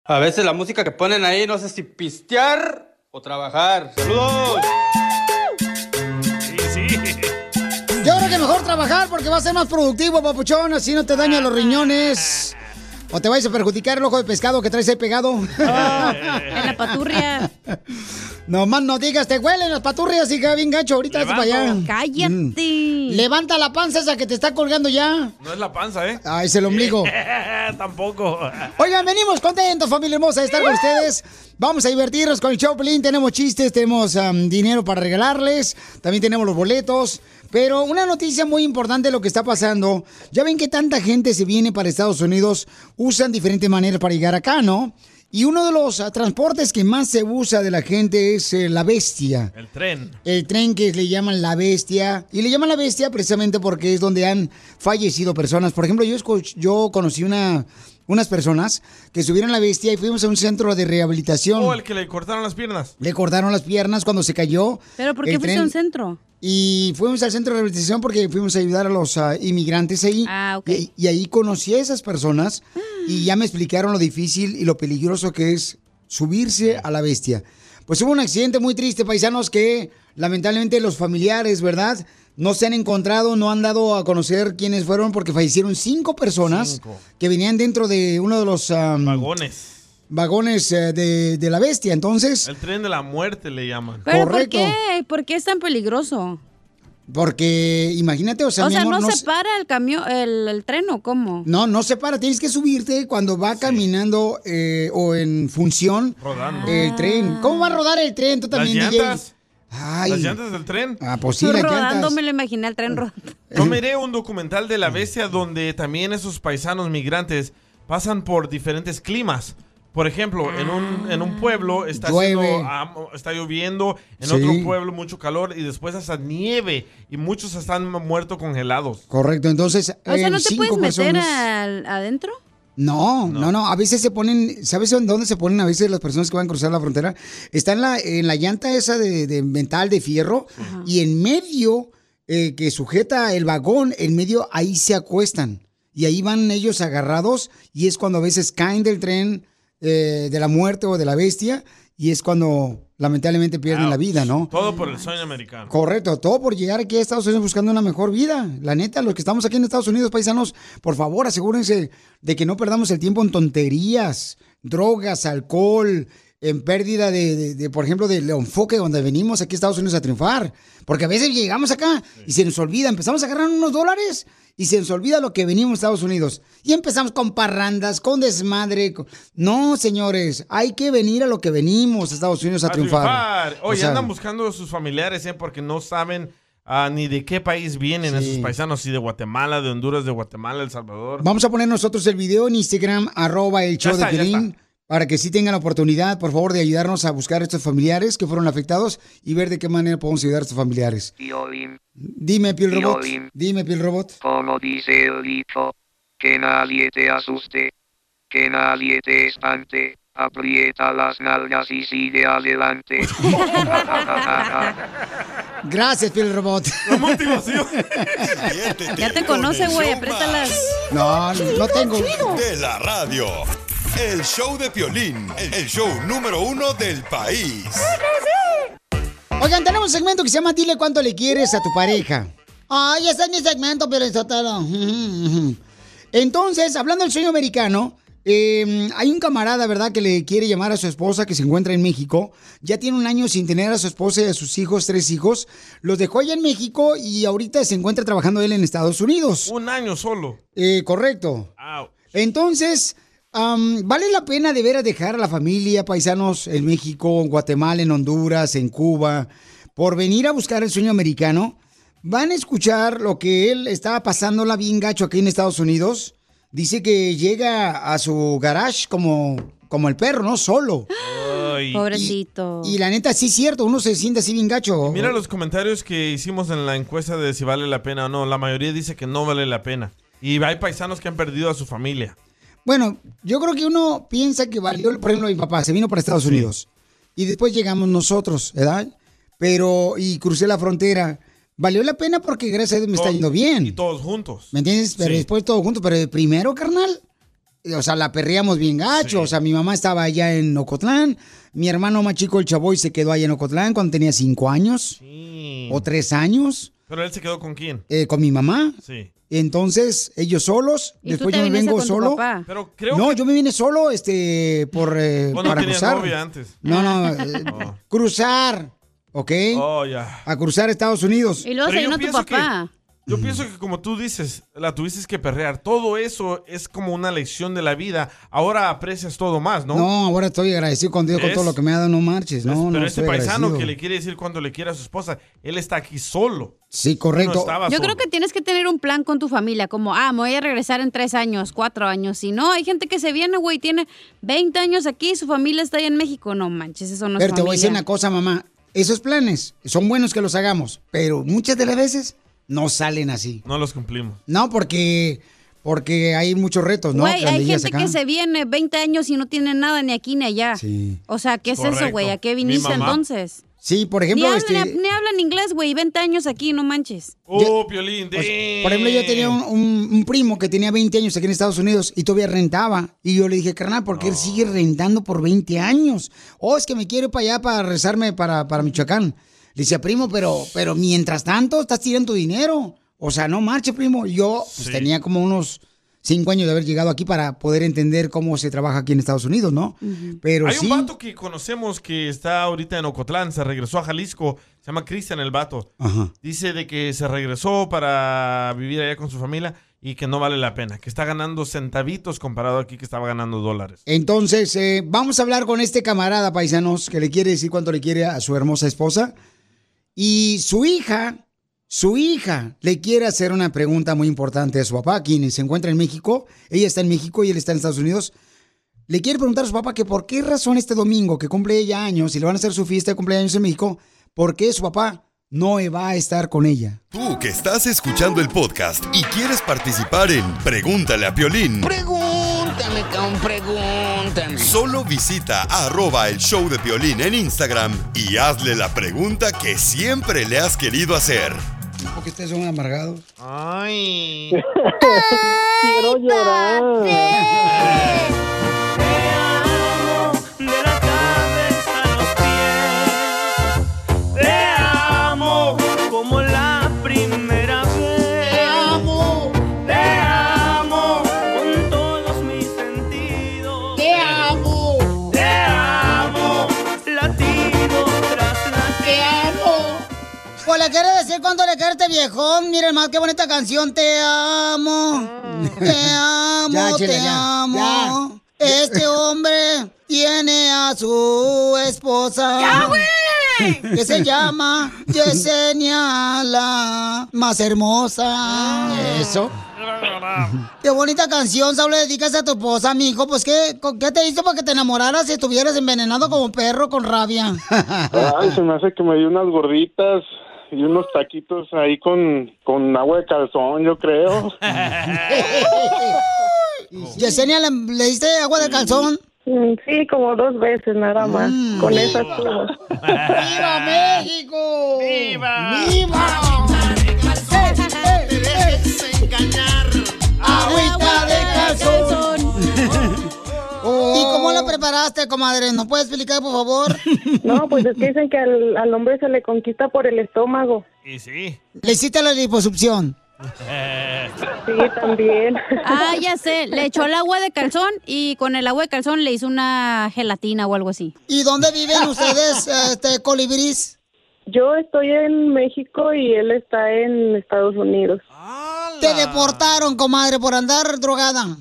A veces la música que ponen ahí no sé si pistear o trabajar. ¡Saludos! Sí. Yo creo que mejor trabajar porque va a ser más productivo, papuchón, así no te dañan los riñones. O te vais a perjudicar el ojo de pescado que traes ahí pegado. En la paturria. No más no digas, te huelen las paturrias, hija, bien gacho. Ahorita vas para allá. Cállate. Levanta la panza esa que te está colgando ya. No es la panza, ¿eh? Ah, es el ombligo. Tampoco. Oigan, venimos contentos, familia hermosa, de estar con ustedes. Vamos a divertirnos con el show, Pelín. Tenemos chistes, tenemos dinero para regalarles. También tenemos los boletos. Pero una noticia muy importante de lo que está pasando. Ya ven que tanta gente se viene para Estados Unidos, usan diferentes maneras para llegar acá, ¿no? Y uno de los transportes que más se usa de la gente es la bestia. El tren. El tren que le llaman la bestia. Y le llaman la bestia precisamente porque es donde han fallecido personas. Por ejemplo, yo conocí unas personas que subieron a la bestia y fuimos a un centro de rehabilitación. Oh, el que le cortaron las piernas. Le cortaron las piernas cuando se cayó. ¿Pero por qué fuiste a un centro? Y fuimos al centro de rehabilitación porque fuimos a ayudar a los inmigrantes ahí. Ah, ok. Y ahí conocí a esas personas y ya me explicaron lo difícil y lo peligroso que es subirse a la bestia. Pues hubo un accidente muy triste, paisanos, que lamentablemente los familiares, ¿verdad?, no se han encontrado, no han dado a conocer quiénes fueron porque fallecieron 5 personas que venían dentro de uno de los vagones de la bestia. Entonces, el tren de la muerte le llaman. ¿Pero correcto. por qué? ¿Por qué es tan peligroso? Porque, imagínate, o sea, mi amor, ¿no se para el camión, el tren o cómo? No se para, tienes que subirte cuando va caminando o en función Rodando. el tren. ¿Cómo va a rodar el tren? Tú también, ¿Las DJ. llantas? Ay. ¿Las llantas del tren? Ah, pues sí, las rodando, llantas. me lo imaginé al tren rodando. Yo miré un documental de la bestia donde también esos paisanos migrantes pasan por diferentes climas. Por ejemplo, en un pueblo está lloviendo, en otro pueblo mucho calor y después hasta nieve y muchos están muertos congelados. Correcto, entonces O sea, ¿no te puedes meter personas... adentro? No. A veces se ponen, ¿sabes en dónde se ponen a veces las personas que van a cruzar la frontera? Está en la llanta esa de metal, de fierro, y en medio, que sujeta el vagón, en medio ahí se acuestan. Y ahí van ellos agarrados y es cuando a veces caen del tren de la muerte o de la bestia y es cuando lamentablemente pierden la vida, ¿no? Todo por el sueño americano. Correcto, todo por llegar aquí a Estados Unidos buscando una mejor vida. La neta, los que estamos aquí en Estados Unidos, paisanos, por favor, asegúrense de que no perdamos el tiempo en tonterías, drogas, alcohol, en pérdida por ejemplo, del enfoque donde venimos aquí a Estados Unidos a triunfar. Porque a veces llegamos acá y se nos olvida, empezamos a agarrar unos dólares y se nos olvida lo que venimos a Estados Unidos. Y empezamos con parrandas, con desmadre. No, señores, hay que venir a lo que venimos a Estados Unidos a triunfar. Oye, andan buscando a sus familiares, porque no saben ni de qué país vienen esos paisanos, si de Guatemala, de Honduras, de Guatemala, El Salvador. Vamos a poner nosotros el video en Instagram, @el_show_de_Piolín, para que sí tengan la oportunidad, por favor, de ayudarnos a buscar a estos familiares que fueron afectados y ver de qué manera podemos ayudar a estos familiares. Piolín, Dime, Piel Robot. Piolín. Dime, Piel Robot. como dice el dicho, que nadie te asuste, que nadie te espante, aprieta las nalgas y sigue adelante. Gracias, Piel Robot. La motivación. Ya te conoce, güey, apriétalas. No tengo. De la radio. El show de Piolín, el show número 1 del país. Oigan, tenemos un segmento que se llama Dile cuánto le quieres a tu pareja. Ay, ese es mi segmento, Piolín Sotelo. Entonces, hablando del sueño americano, hay un camarada, ¿verdad?, que le quiere llamar a su esposa que se encuentra en México. Ya tiene un año sin tener a su esposa y a sus hijos, 3 hijos. Los dejó allá en México y ahorita se encuentra trabajando él en Estados Unidos. Un año solo. Correcto. Ouch. Entonces, ¿vale la pena de veras dejar a la familia, paisanos, en México, en Guatemala, en Honduras, en Cuba, por venir a buscar el sueño americano? Van a escuchar lo que él estaba pasándola bien gacho aquí en Estados Unidos. Dice que llega a su garage como el perro, ¿no? Solo. Ay. Pobrecito. Y la neta, sí es cierto, uno se siente así bien gacho. Mira los comentarios que hicimos en la encuesta de si vale la pena o no. La mayoría dice que no vale la pena. Y hay paisanos que han perdido a su familia. Bueno, yo creo que uno piensa que valió, por ejemplo, mi papá se vino para Estados Unidos. Y después llegamos nosotros, ¿verdad? Y crucé la frontera. Valió la pena porque gracias a Dios me está yendo bien. Y todos juntos. ¿Me entiendes? Pero después todos juntos. Pero primero, carnal, o sea, la perreamos bien gacho. Sí. O sea, mi mamá estaba allá en Ocotlán. Mi hermano más chico, el Chavoy, se quedó allá en Ocotlán cuando tenía 5 años Sí. o 3 años. ¿Pero él se quedó con quién? Con mi mamá. Sí. Entonces, ellos solos. ¿Y Después tú te yo me viniste vengo con tu solo. papá? Pero creo No, que... yo me vine solo, por ¿Cuándo para tenías cruzar. novia antes? No, Oh. cruzar, ¿ok? Oh, ya. A cruzar Estados Unidos. Y luego Pero se yo vino tu pienso papá. Yo pienso que como tú dices, la tuviste que perrear. Todo eso es como una lección de la vida. Ahora aprecias todo más, ¿no? No, ahora estoy agradecido con Dios con ¿Ves? todo lo que me ha dado, no marches. No, Pero no este estoy paisano agradecido. que le quiere decir cuando le quiere a su esposa, él está aquí solo. Sí, No correcto. estaba Yo solo. creo que tienes que tener un plan con tu familia, como, me voy a regresar en 3 años, 4 años. Si no, hay gente que se viene, güey, tiene 20 años aquí, su familia está allá en México. No manches, eso no es Pero te voy a decir familia. una cosa, mamá. Esos planes son buenos que los hagamos, pero muchas de las veces no salen así. No los cumplimos. No, porque hay muchos retos, ¿no? Güey, Cuando hay llegas gente acá. que se viene 20 años y no tiene nada ni aquí ni allá. Sí. O sea, ¿qué es eso, Correcto. güey? ¿A qué Mi viniste mamá. entonces? Sí, por Ni ejemplo, hablan inglés, güey. 20 años aquí, no manches. Oh, Piolín. Por ejemplo, yo tenía un primo que tenía 20 años aquí en Estados Unidos y todavía rentaba. Y yo le dije, carnal, ¿por qué él sigue rentando por 20 años? Oh, es que me quiero ir para allá para rezarme para Michoacán. Le decía, primo, pero mientras tanto estás tirando dinero. O sea, no marche, primo. Yo pues, Sí. tenía como unos 5 años de haber llegado aquí para poder entender cómo se trabaja aquí en Estados Unidos, ¿no? Pero Hay sí. un vato que conocemos que está ahorita en Ocotlán, se regresó a Jalisco, se llama Cristian el vato. Ajá. Dice de que se regresó para vivir allá con su familia y que no vale la pena, que está ganando centavitos comparado aquí que estaba ganando dólares. Entonces, vamos a hablar con este camarada, paisanos, que le quiere decir cuánto le quiere a su hermosa esposa. Y su hija le quiere hacer una pregunta muy importante a su papá, quien se encuentra en México. Ella está en México y él está en Estados Unidos. Le quiere preguntar a su papá que por qué razón este domingo, que cumple ella años y le van a hacer su fiesta de cumpleaños en México, ¿por qué su papá no va a estar con ella? Tú que estás escuchando el podcast y quieres participar en Pregúntale a Piolín. Pregúntame, cabrón, pregúntame. Solo visita @el show de Piolín en Instagram y hazle la pregunta que siempre le has querido hacer. Porque ustedes son amargados. Ay. Quiero llorar. De la cabeza a los pies. Te amo como la primera vez. ¡Te amo! Te amo con todos mis sentidos. ¡Te amo! Te amo, latido tras latido. ¡Te amo! Pues le quiere decir cuánto le quiere este viejón. Miren más, qué bonita canción. Te amo. Te amo, Ya, Chela, te ya, amo. Este hombre tiene a su esposa. ¡Ya, güey! Que se llama Yesenia, la más hermosa. Eso. Qué bonita canción, Saúl, le dedicas a tu esposa, mijo. Pues, ¿qué te hizo para que te enamoraras si estuvieras envenenado como perro con rabia? Ay, se me hace que me dio unas gorditas y unos taquitos ahí con agua de calzón, yo creo. Yesenia, ¿le diste agua de calzón? Sí, como 2 veces nada más. Con esas estuvo. ¡Viva México! ¡Viva! ¡Viva! Agüita de calzón. ¿Y cómo la preparaste, comadre? ¿Nos puedes explicar, por favor? No, pues es que dicen que al hombre se le conquista por el estómago. Y sí. ¿Le hiciste la liposucción? Sí, también. Ya sé. Le echó el agua de calzón y con el agua de calzón le hizo una gelatina o algo así. ¿Y dónde viven ustedes, colibrís? Yo estoy en México y él está en Estados Unidos. Te deportaron, comadre, por andar drogada.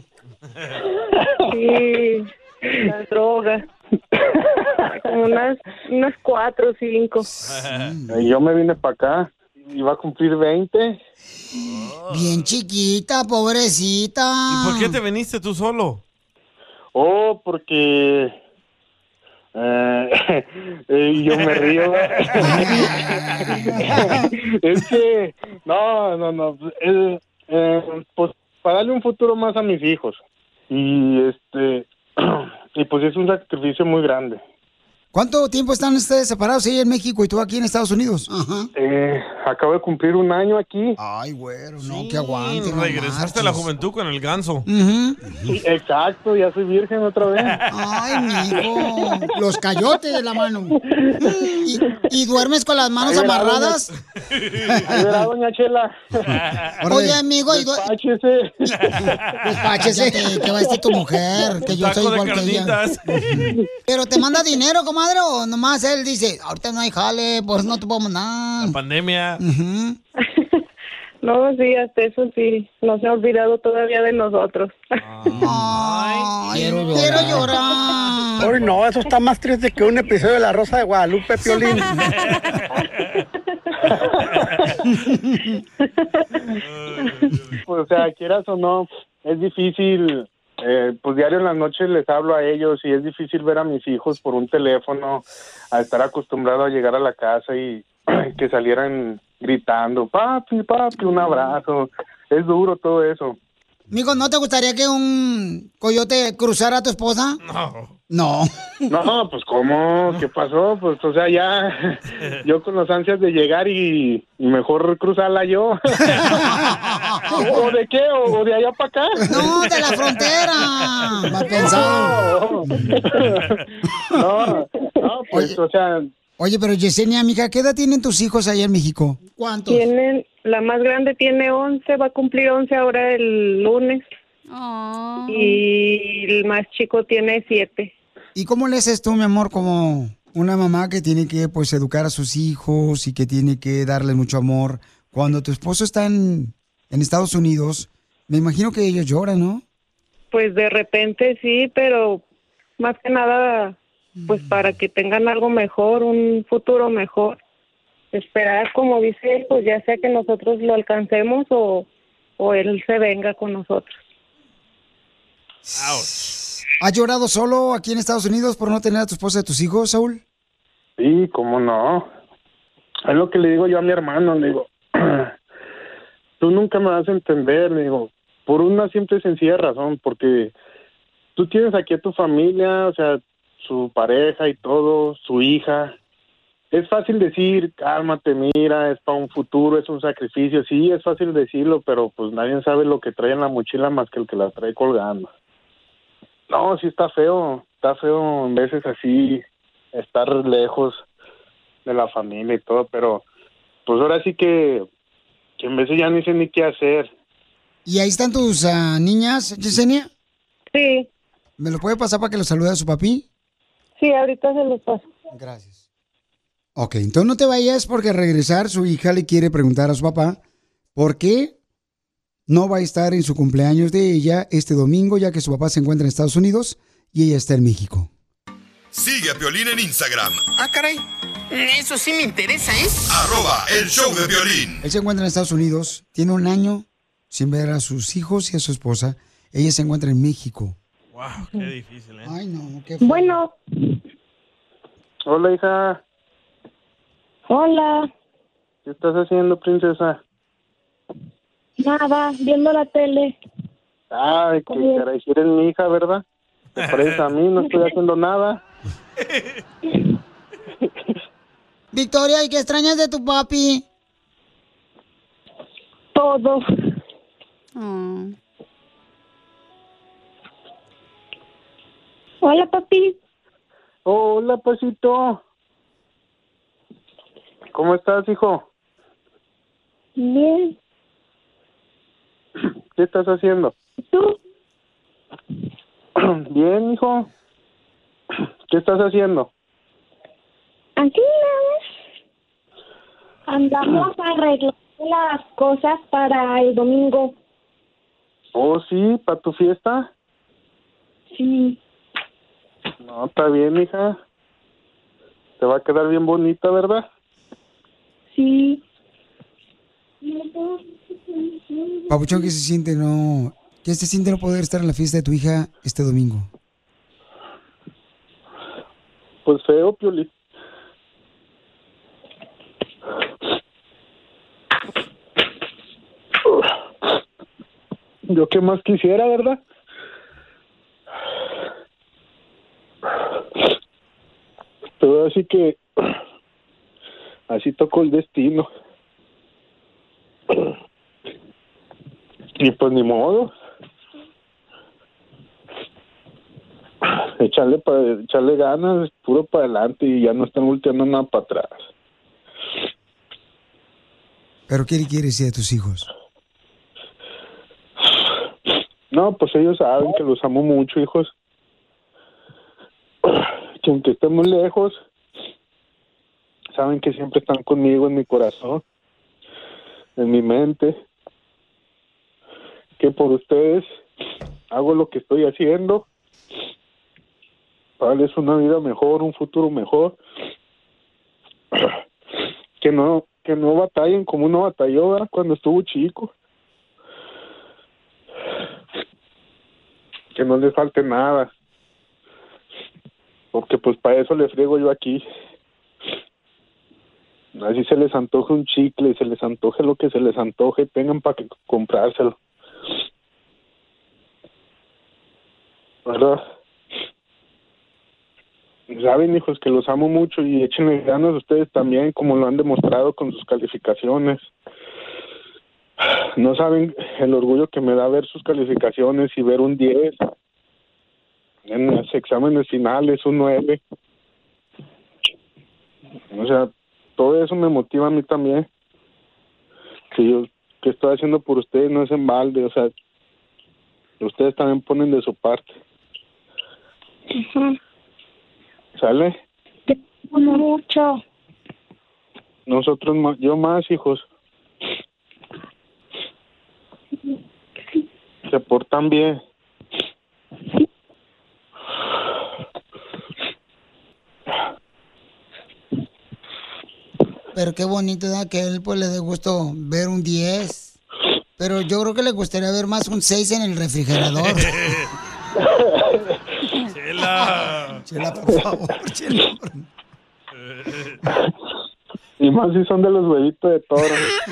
Sí, la droga. Como unas 4 o 5. Yo me vine para acá. Iba a cumplir 20. Bien chiquita, pobrecita. ¿Y por qué te viniste tú solo? Oh, porque... yo me río. Es que... No. Pues para darle un futuro más a mis hijos. Y y pues es un sacrificio muy grande. ¿Cuánto tiempo están ustedes separados ella en México y tú aquí en Estados Unidos? Ajá. acabo de cumplir un año aquí. Ay, güero, no, que aguante. no Regresaste a la marches. juventud con el ganso. Sí, exacto, ya soy virgen otra vez. Ay, mijo, los cayotes de la mano. ¿Y duermes con las manos Ahí verá, amarradas? Ahí verá, doña Chela. Oye, amigo, Despáchese. Despáchese, que va a estar tu mujer, que yo soy Taco de igual que ella. carnitas. Pero te manda dinero, comadre, o nomás él dice, ahorita no hay jale, pues no te puedo mandar. La pandemia. No, sí, hasta eso sí. No se ha olvidado todavía de nosotros. Ay, quiero llorar. Hoy no, eso está más triste que un episodio de La Rosa de Guadalupe, Piolín. Pues, o sea, quieras o no, es difícil. Pues diario en las noches les hablo a ellos y es difícil ver a mis hijos por un teléfono, a estar acostumbrado a llegar a la casa y que salieran gritando, papi, papi, un abrazo. Es duro todo eso. Amigo, ¿no te gustaría que un coyote cruzara a tu esposa? No. No, pues ¿cómo? ¿Qué pasó? Pues, o sea, ya yo con las ansias de llegar y mejor cruzarla yo. ¿O de qué? ¿O de allá para acá? No, de la frontera. Mal pensado. No, pues, o sea... Oye, pero Yesenia, mija, ¿qué edad tienen tus hijos allá en México? ¿Cuántos? La más grande tiene 11, va a cumplir 11 ahora el lunes. Y el más chico tiene 7. ¿Y cómo le haces tú, mi amor, como una mamá que tiene que, pues, educar a sus hijos y que tiene que darle mucho amor? Cuando tu esposo está en Estados Unidos, me imagino que ellos lloran, ¿no? Pues de repente sí, pero más que nada, pues para que tengan algo mejor, un futuro mejor. Esperar, como dice él, pues ya sea que nosotros lo alcancemos o él se venga con nosotros. ¿Has llorado solo aquí en Estados Unidos por no tener a tu esposa y a tus hijos, Saúl? Sí, cómo no. Es lo que le digo yo a mi hermano, le digo, tú nunca me vas a entender, le digo, por una simple y sencilla razón, porque tú tienes aquí a tu familia, o sea, su pareja y todo, su hija. Es fácil decir, cálmate, mira, es para un futuro, es un sacrificio. Sí, es fácil decirlo, pero pues nadie sabe lo que trae en la mochila más que el que la trae colgando. No, sí está feo en veces así, estar lejos de la familia y todo, pero pues ahora sí que en veces ya no sé ni qué hacer. ¿Y ahí están tus niñas, Yesenia? Sí. ¿Me lo puede pasar para que lo salude a su papi? Sí, ahorita se los paso. Gracias. Ok, entonces no te vayas porque al regresar su hija le quiere preguntar a su papá por qué no va a estar en su cumpleaños de ella este domingo, ya que su papá se encuentra en Estados Unidos y ella está en México. Sigue a Piolín en Instagram. Ah, caray. Eso sí me interesa, ¿eh? @elshowdepiolín. Él se encuentra en Estados Unidos, tiene un año sin ver a sus hijos y a su esposa. Ella se encuentra en México. Wow, qué difícil, ¿eh? Ay, no, qué Bueno. Hola, hija. Hola. ¿Qué estás haciendo, princesa? Nada, viendo la tele. Ay, que caray, si eres mi hija, ¿verdad? Te pareces a mí, no estoy haciendo nada. Victoria, ¿y qué extrañas de tu papi? Todo. Hola, papi. Hola, pasito. ¿Cómo estás, hijo? Bien. ¿Qué estás haciendo? ¿Tú? Bien, hijo. ¿Qué estás haciendo? Aquí andamos arreglando las cosas para el domingo. Oh, sí, ¿para tu fiesta? Sí. No, está bien, hija. Te va a quedar bien bonita, ¿verdad? Sí. Papuchón, ¿qué se siente no poder estar en la fiesta de tu hija este domingo? Pues feo, Piolín. Yo qué más quisiera, ¿verdad? Pero así que así tocó el destino. Y pues ni modo. Echarle ganas, puro para adelante y ya no están volteando nada para atrás. ¿Pero qué le quieres decir a tus hijos? No, pues ellos saben que los amo mucho, hijos. Que aunque estemos lejos, saben que siempre están conmigo en mi corazón, en mi mente. Que por ustedes hago lo que estoy haciendo para darles una vida mejor, un futuro mejor. Que no batallen como uno batalló, ¿verdad? Cuando estuvo chico. Que no les falte nada. Porque pues para eso les friego yo aquí. Así se les antoje un chicle, se les antoje lo que se les antoje, tengan para que comprárselo. ¿Verdad? Saben, hijos, que los amo mucho y échenle ganas ustedes también, como lo han demostrado con sus calificaciones. No saben el orgullo que me da ver sus calificaciones y ver un 10 en los exámenes finales, un 9. O sea, todo eso me motiva a mí también. Que estoy haciendo por ustedes no es en balde, o sea, ustedes también ponen de su parte. ¿Sale? Te amo mucho. Nosotros más, yo más, hijos. Se portan bien. Pero qué bonito, ¿verdad? Que a él pues le dé gusto ver un 10. Pero yo creo que le gustaría ver más un 6 en el refrigerador. Chela. Chela, por favor, Chela. Y más si son de los huevitos de toro.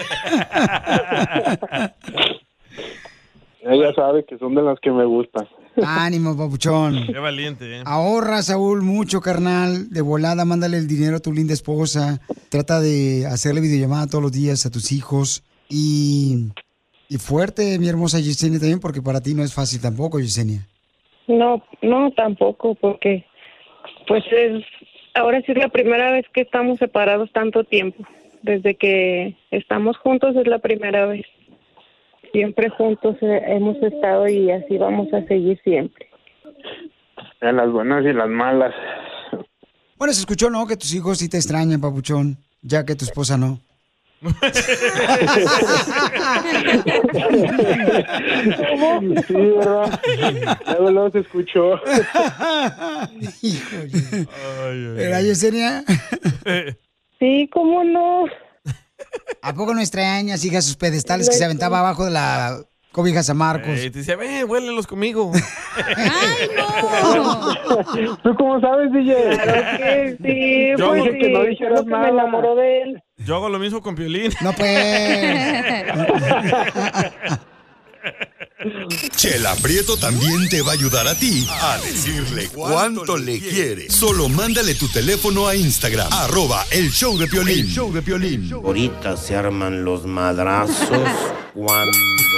Ella sabe que son de las que me gustan. Ánimo, papuchón. Qué valiente, Ahorra, Saúl, mucho, carnal. De volada, mándale el dinero a tu linda esposa. Trata de hacerle videollamada todos los días a tus hijos. Y fuerte, mi hermosa Yesenia, también, porque para ti no es fácil tampoco, Yesenia. No, tampoco, porque pues ahora sí es la primera vez que estamos separados tanto tiempo. Desde que estamos juntos es la primera vez. Siempre juntos hemos estado y así vamos a seguir siempre. En las buenas y las malas. Bueno, se escuchó, ¿no? Que tus hijos sí te extrañan, papuchón, ya que tu esposa no. Sí, ¿verdad? Luego se escuchó. Híjole. ¿Era Yesenia? Sí, ¿cómo no? ¿A poco no extrañas, hija, sus pedestales que se aventaba abajo de la cobija San Marcos? Te decía, huélelos conmigo. ¡Ay, no! ¿Tú cómo sabes, DJ? Claro que sí, Yo pues hago- sí, que no dijeras creo que nada. me enamoró de él. Yo hago lo mismo con Piolín. No, pues. Chela Prieto también te va a ayudar a ti a decirle cuánto le quiere. Solo mándale tu teléfono a Instagram, @el show de Piolín. El show de Piolín. Ahorita se arman los madrazos cuando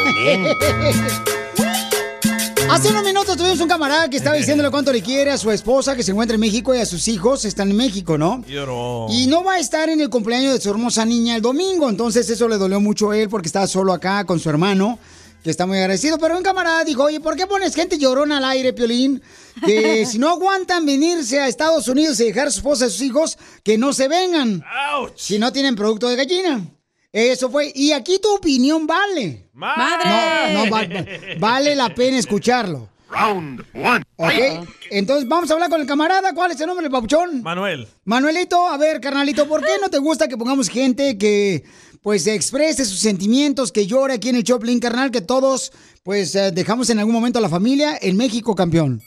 Hace unos minutos tuvimos un camarada que estaba diciéndole cuánto le quiere a su esposa que se encuentra en México y a sus hijos están en México, ¿no? Lloró. Y no va a estar en el cumpleaños de su hermosa niña el domingo, entonces eso le dolió mucho a él porque estaba solo acá con su hermano, que está muy agradecido. Pero un camarada dijo, oye, ¿por qué pones gente llorona al aire, Piolín? Que si no aguantan venirse a Estados Unidos y dejar a su esposa y a sus hijos, que no se vengan. ¡Auch! Si no tienen producto de gallina. Eso fue. Y aquí tu opinión vale. ¡Madre! No, vale la pena escucharlo. Round 1. ¿Ok? Entonces vamos a hablar con el camarada. ¿Cuál es el nombre del papuchón? Manuel. Manuelito, a ver, carnalito, ¿por qué no te gusta que pongamos gente que, pues, exprese sus sentimientos, que llore aquí en el Choplin, carnal, que todos, pues, dejamos en algún momento a la familia en México, campeón?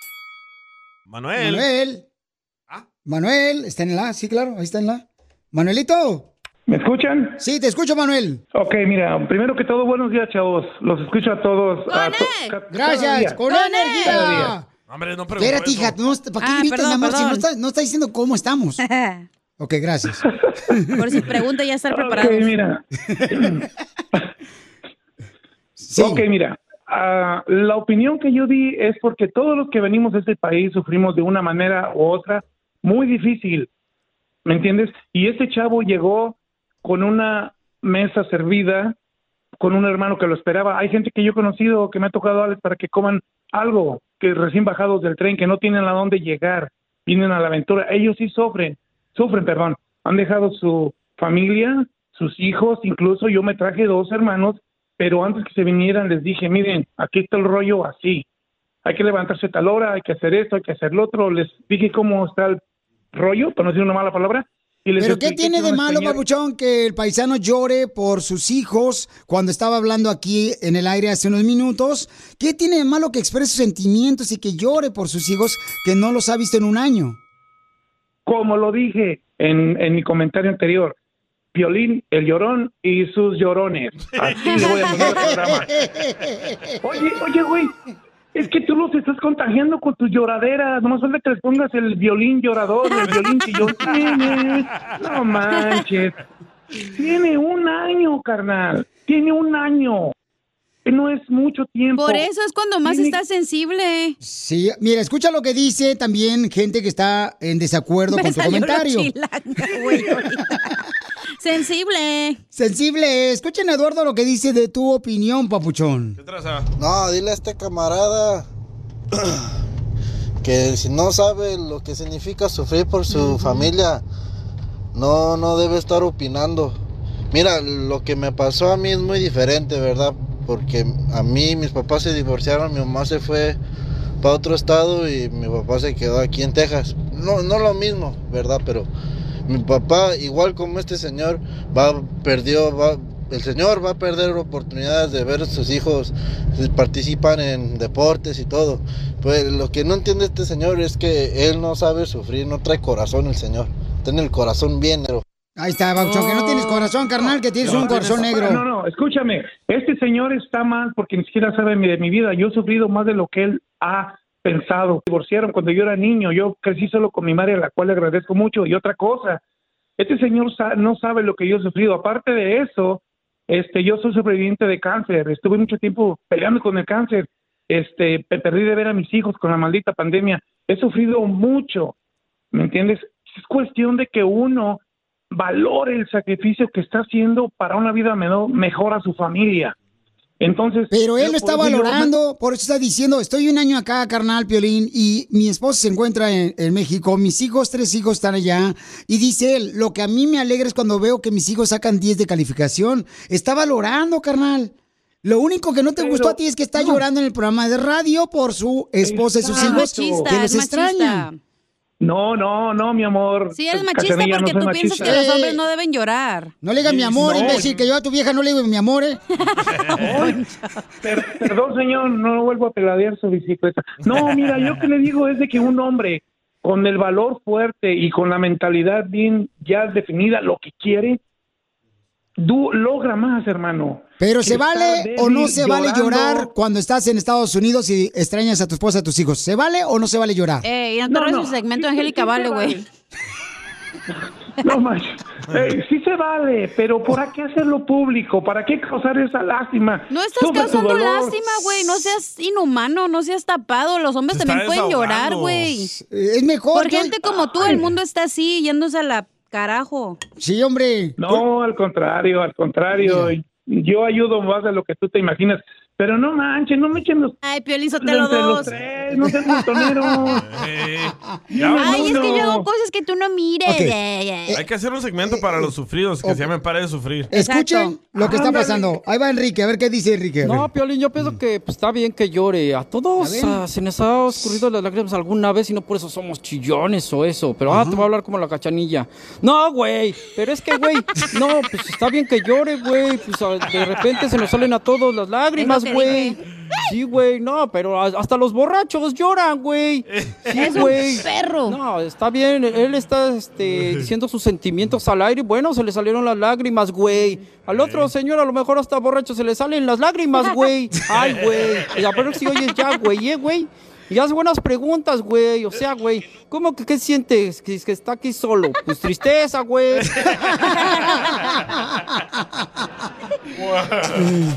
Manuel. Manuel, ¿está en la? Sí, claro, ahí está en la. Manuelito. ¿Me escuchan? Sí, te escucho, Manuel. Ok, mira, primero que todo, buenos días, chavos. Los escucho a todos. Gracias, con Cada energía. día. Hombre, no pregunto Espérate, eso. hija, ¿para qué gritas, mi amor? Si no está diciendo cómo estamos. Ok, gracias. Por si pregunta, ya estar Ok, preparado. mira. Sí. Ok, mira, la opinión que yo di es porque todos los que venimos de este país sufrimos de una manera u otra muy difícil, ¿me entiendes? Y este chavo llegó con una mesa servida, con un hermano que lo esperaba. Hay gente que yo he conocido, que me ha tocado, Alex, para que coman algo, que recién bajados del tren, que no tienen a dónde llegar, vienen a la aventura. Ellos sí sufren, han dejado su familia, sus hijos, incluso yo me traje 2 hermanos, pero antes que se vinieran les dije, miren, aquí está el rollo así, hay que levantarse a tal hora, hay que hacer esto, hay que hacer lo otro, les dije cómo está el rollo, para no decir una mala palabra. Y les ¿Pero qué expliqué tiene que de malo, papuchón, que el paisano llore por sus hijos cuando estaba hablando aquí en el aire hace unos minutos? ¿Qué tiene de malo que exprese sus sentimientos y que llore por sus hijos que no los ha visto en un año? Como lo dije en mi comentario anterior, Piolín, el llorón y sus llorones. Así le voy a poner el programa. Oye, güey, es que tú los estás contagiando con tus lloraderas. Nomás falta que les pongas el violín llorador, el violín que yo tiene. No manches. Tiene 1 año, carnal. Tiene 1 año. No es mucho tiempo. Por eso es cuando más está sensible. Sí, mira, escucha lo que dice también gente que está en desacuerdo con tu comentario. Sensible. Escuchen, Eduardo, lo que dice de tu opinión, papuchón. ¿Qué traza? No, dile a este camarada que si no sabe lo que significa sufrir por su familia, no debe estar opinando. Mira, lo que me pasó a mí es muy diferente, ¿verdad? Porque a mí, mis papás se divorciaron, mi mamá se fue para otro estado y mi papá se quedó aquí en Texas. No lo mismo, ¿verdad? Pero mi papá, igual como este señor, el señor va a perder oportunidades de ver a sus hijos participan en deportes y todo. Pues lo que no entiende este señor es que él no sabe sufrir, no trae corazón el señor. Tiene el corazón bien negro. Ahí está, Baucho, que no tienes corazón, carnal, que tienes un corazón negro. No, escúchame. Este señor está mal porque ni siquiera sabe de mi vida. Yo he sufrido más de lo que él ha pensado. Divorciaron cuando yo era niño. Yo crecí solo con mi madre, a la cual le agradezco mucho. Y otra cosa, este señor no sabe lo que yo he sufrido. Aparte de eso, yo soy sobreviviente de cáncer. Estuve mucho tiempo peleando con el cáncer. Perdí de ver a mis hijos con la maldita pandemia. He sufrido mucho, ¿me entiendes? Es cuestión de que uno valore el sacrificio que está haciendo para una vida mejor a su familia. Entonces, pero él lo está valorando, por eso está diciendo, estoy 1 año acá, carnal, Piolín, y mi esposa se encuentra en México, mis hijos, 3 hijos están allá, y dice él, lo que a mí me alegra es cuando veo que mis hijos sacan 10 de calificación. Está valorando, carnal. Lo único que no te gustó a ti es que está llorando en el programa de radio por su esposa y sus hijos, que los extraña. No, mi amor. Sí, eres machista porque tú piensas que los hombres no deben llorar. No le digas mi amor, imbécil, que yo a tu vieja no le digo mi amor, Perdón, señor, no vuelvo a peladear su bicicleta. No, mira, yo que le digo es de que un hombre con el valor fuerte y con la mentalidad bien ya definida, lo que quiere, logra más, hermano. Pero ¿se vale o no se vale llorar cuando estás en Estados Unidos y extrañas a tu esposa, a tus hijos? ¿Se vale o no se vale llorar? No, su segmento de Angélica vale, güey. No manches. Sí se vale, pero ¿para qué hacerlo público? ¿Para qué causar esa lástima? No estás causando lástima, güey. No seas inhumano, no seas tapado. Los hombres también pueden llorar, güey. Es mejor. Por gente como tú, el mundo está así, yéndose a la carajo. Sí, hombre. No, al contrario. Yeah. Yo ayudo más de lo que tú te imaginas. Pero no manches, no me echen los... Ay, Piolín Sotelo 2. Los 3, no seas montoneros. Ay, es que yo hago cosas que tú no mires. Okay. Hay que hacer un segmento para los sufridos, que se llamen Pare de Sufrir. Escuchen lo que está pasando. Ahí va Enrique, a ver qué dice Enrique. No, Piolín, yo pienso que está bien que llore. A todos se nos ha oscurrido las lágrimas alguna vez y no por eso somos chillones o eso. Pero te voy a hablar como la Cachanilla. No, güey, pero es que, güey, no, pues está bien que llore, güey. Pues de repente se nos salen a todos las lágrimas, güey. Sí, güey, no, pero hasta los borrachos lloran, güey. Sí, es güey. Un perro. No, está bien, él está diciendo sus sentimientos al aire. Bueno, se le salieron las lágrimas, güey. Al otro señor a lo mejor hasta borracho se le salen las lágrimas, güey. Ay, güey. Ya, pero si oyes ya, güey, Y haz buenas preguntas, güey. O sea, güey, ¿cómo que qué sientes que está aquí solo? Pues tristeza, güey.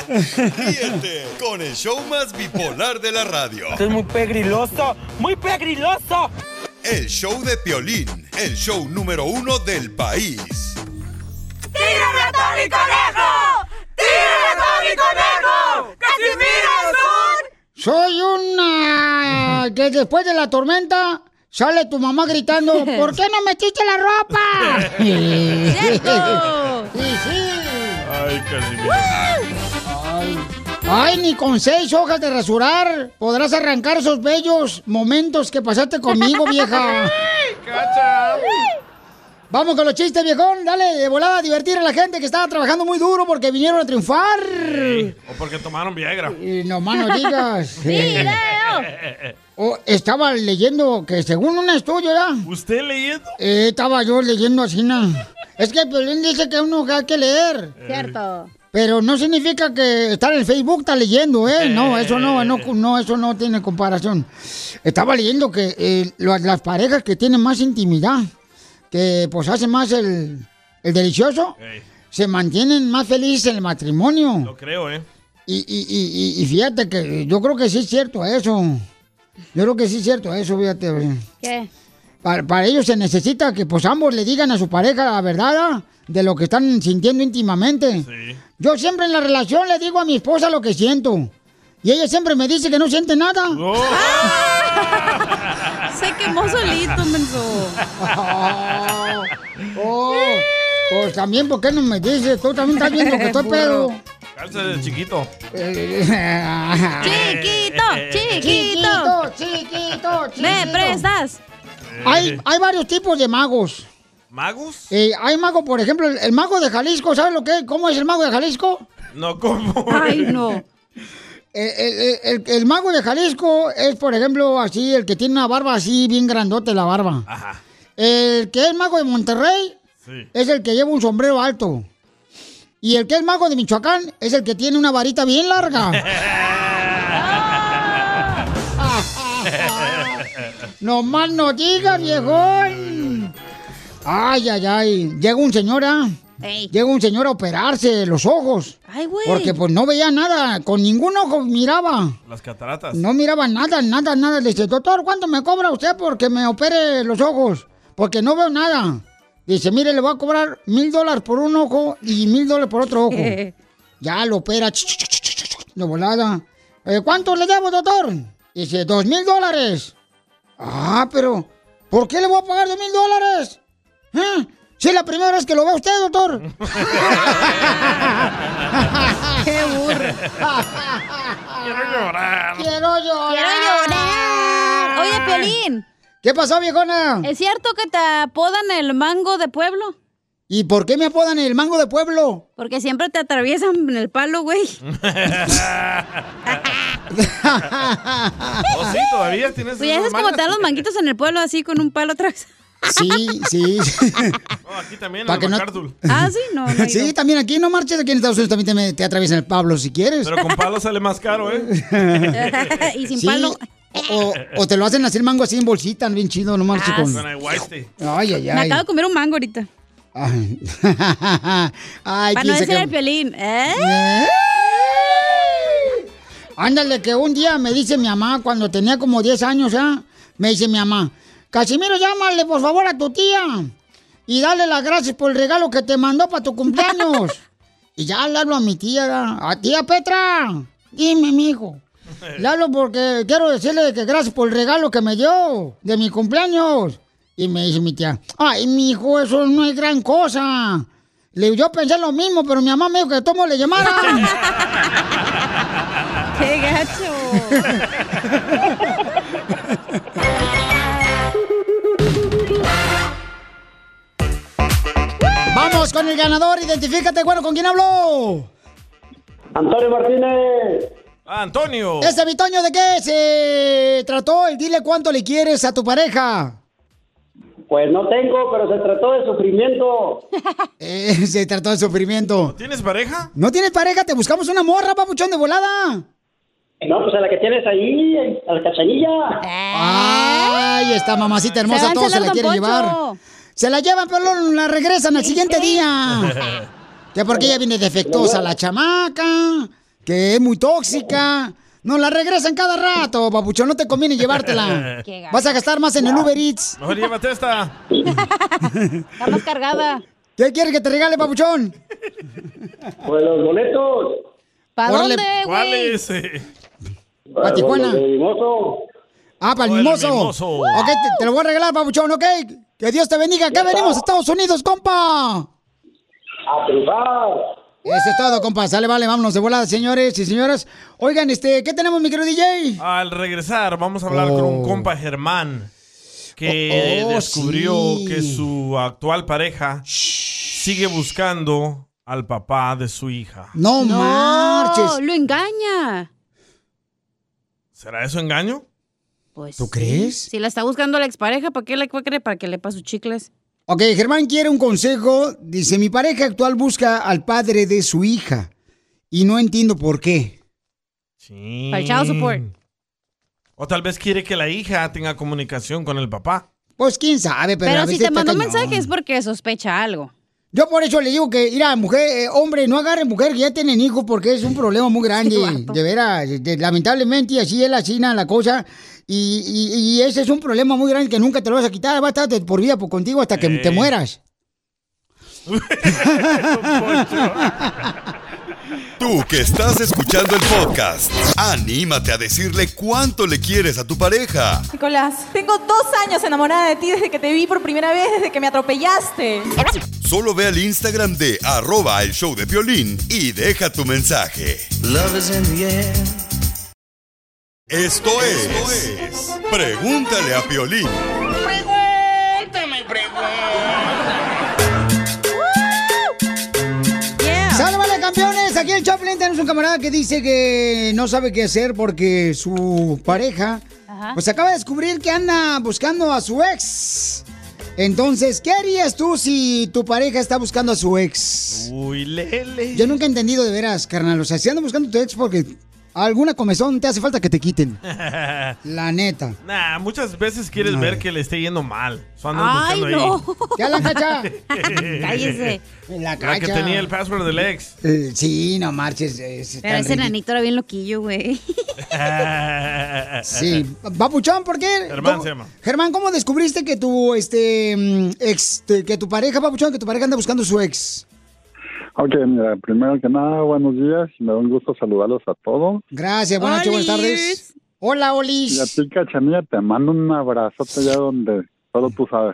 Ríete con el show más bipolar de la radio. Esto es muy pegriloso, muy pegriloso. El show de Piolín, el show número 1 del país. ¡Tírame a Tony Conejo! ¡Tírame a Tony Conejo! ¡Casimiro es un... Soy una... que después de la tormenta sale tu mamá gritando, ¿por qué no metiste la ropa? ¡Cierto! Sí. Ay, Casimiro. Ay, ni con 6 hojas de rasurar podrás arrancar esos bellos momentos que pasaste conmigo, vieja. ¡Cacha! Vamos con los chistes, viejón. Dale, de volada a divertir a la gente que estaba trabajando muy duro porque vinieron a triunfar. O porque tomaron Viagra. Y nomás no digas. ¡Sí, Leo! Estaba leyendo que según un estudio, ¿ya? ¿Usted leyendo? Estaba yo leyendo así, ¿no? Es que Piolín dice que uno hay que leer. Cierto. Pero no significa que estar en Facebook está leyendo, ¿eh? No, eso no, eso no tiene comparación. Estaba leyendo que las parejas que tienen más intimidad, que pues hacen más el delicioso, se mantienen más felices en el matrimonio. Lo creo, ¿eh? Y fíjate que yo creo que sí es cierto eso. Yo creo que sí es cierto eso, fíjate. ¿Qué? Para ellos se necesita que pues ambos le digan a su pareja la verdad de lo que están sintiendo íntimamente. Sí. Yo siempre en la relación le digo a mi esposa lo que siento. Y ella siempre me dice que no siente nada. Oh. Se quemó solito, menso. Pues también, ¿por qué no me dices? Tú también estás viendo que estoy pedo. Calza de chiquito. Chiquito. ¿Me prestas? Hay varios tipos de magos. ¿Magos? Hay mago, por ejemplo, el mago de Jalisco, ¿sabes lo que es? ¿Cómo es el mago de Jalisco? No, ¿cómo? Ay, no. El mago de Jalisco es, por ejemplo, así, el que tiene una barba así, bien grandote la barba. Ajá. El que es mago de Monterrey es el que lleva un sombrero alto. Y el que es mago de Michoacán es el que tiene una varita bien larga. No más no digas, viejón. Ay. Llega un señor, Llega un señor a operarse los ojos. Ay, güey. Porque pues no veía nada, con ningún ojo miraba. Las cataratas. No miraba nada. Le dice, doctor, ¿cuánto me cobra usted porque me opere los ojos? Porque no veo nada. Dice, mire, le voy a cobrar $1,000 por un ojo y $1,000 por otro ojo. Ya lo opera, de volada. ¿Cuánto le debo, doctor? Dice, $2,000. Pero, ¿por qué le voy a pagar $2,000? Si es la primera vez que lo ve usted, doctor. ¡Qué burro! Quiero llorar. Oye, Piolín. ¿Qué pasó, viejona? ¿Es cierto que te apodan el mango de pueblo? ¿Y por qué me apodan el mango de pueblo? Porque siempre te atraviesan en el palo, güey. Oh, sí, todavía tienes. Pues ya es como te dan los manguitos en el pueblo así con un palo atrás. Sí. Oh, aquí también, Pa' en que el no- MacArthur. Sí, no. Sí, también aquí no marches, aquí en Estados Unidos también te atraviesan el Pablo si quieres. Pero con palo sale más caro, ¿eh? Y sin Sí, palo. o te lo hacen así el mango así en bolsita, bien chido, no marches con... Con aguaste. Ay. Me acabo de comer un mango ahorita. Ay, Para no decir el Piolín. Ándale, que un día me dice mi mamá, cuando tenía como 10 años, me dice mi mamá, Casimiro, llámale por favor a tu tía y dale las gracias por el regalo que te mandó para tu cumpleaños. Y ya le hablo a mi tía, a tía Petra, dime, mijo. Le hablo porque quiero decirle que gracias por el regalo que me dio de mi cumpleaños. Y me dice mi tía, ay, mijo, eso no es gran cosa. Yo pensé lo mismo, pero mi mamá me dijo que tomo le llamara. ¡Qué gacho! Vamos con el ganador, identifícate, bueno, ¿con quién habló? Antonio Martínez. Antonio. Ese Vitoño, ¿de qué se trató? El dile cuánto le quieres a tu pareja. Pues no tengo, pero se trató de sufrimiento. Se trató de sufrimiento. ¿Tienes pareja? ¿No tienes pareja? Te buscamos una morra, papuchón, de volada. No, pues a la que tienes ahí, a la cachanilla. Ay, esta mamacita hermosa, todos se la quieren llevar. Se la llevan, pero luego la regresan al siguiente día. Que porque ella viene defectuosa la chamaca. que es muy tóxica. No, la regresan cada rato, papuchón, no te conviene llevártela. Vas a gastar más en el Uber Eats. Mejor llévate esta. Está más cargada. ¿Qué quieres que te regale, papuchón? Pues los boletos. ¿Para Órale. dónde, güey? ¿Cuál es? ¿Para Tijuana? De Mimoso. Ah, para el Oh, el mimoso. mimoso. Ok, te lo voy a regalar, papuchón, ¿ok? Que Dios te bendiga. Acá venimos, Estados Unidos, compa. A triunfar. Eso es todo, compa. Sale, vale, vámonos de volada, señores y señoras. Oigan, ¿qué tenemos, mi querido DJ? Al regresar, vamos a hablar con un compa, Germán, que descubrió sí. que su actual pareja sigue buscando al papá de su hija. No marches. Lo engaña. ¿Será eso engaño? Pues ¿Tú sí. crees? Si la está buscando la expareja, ¿para qué le va a querer? Para que le pase sus chicles. Ok, Germán quiere un consejo. Dice, mi pareja actual busca al padre de su hija. Y no entiendo por qué. Sí. Para el child support. O tal vez quiere que la hija tenga comunicación con el papá. Pues quién sabe, pero a Pero veces si te está mandó un cañón. mensaje es porque sospecha algo. Yo por eso le digo que, mira, mujer, hombre, no agarre mujer que ya tienen hijos porque es un problema muy grande. De veras, lamentablemente así es la cosa. Y ese es un problema muy grande que nunca te lo vas a quitar. Va a estar por vida contigo hasta que te mueras. Tú que estás escuchando el podcast, anímate a decirle cuánto le quieres a tu pareja. Nicolás, tengo 2 años enamorada de ti desde que te vi por primera vez, desde que me atropellaste. Solo ve al Instagram de @elshowdepiolín y deja tu mensaje. Esto es Pregúntale a Piolín. ¡Sálvale, campeones! Aquí en Chaplin tenemos un camarada que dice que no sabe qué hacer porque su pareja pues acaba de descubrir que anda buscando a su ex. Entonces, ¿qué harías tú si tu pareja está buscando a su ex? Uy, lele. Yo nunca he entendido de veras, carnal. O sea, si andas buscando a tu ex porque alguna comezón te hace falta que te quiten. La neta. Nah, muchas veces quieres No. ver que le esté yendo mal. So andas Ay, buscando no. ahí. ¿Ya la cacha? Cállese. La La cacha. que tenía el password del ex. Sí, no marches. Pero ese nanito era bien loquillo, güey. Sí. Papuchón, ¿por qué? Germán ¿Cómo- se llama. Germán, ¿cómo descubriste que tu ex, que tu pareja, Papuchón, que tu pareja anda buscando a su ex? Ok, mira, primero que nada, buenos días y me da un gusto saludarlos a todos. Gracias, buenas noches, buenas tardes. Hola, Y a Olis. ti, Cachanilla, te mando un abrazote allá donde solo tú sabes.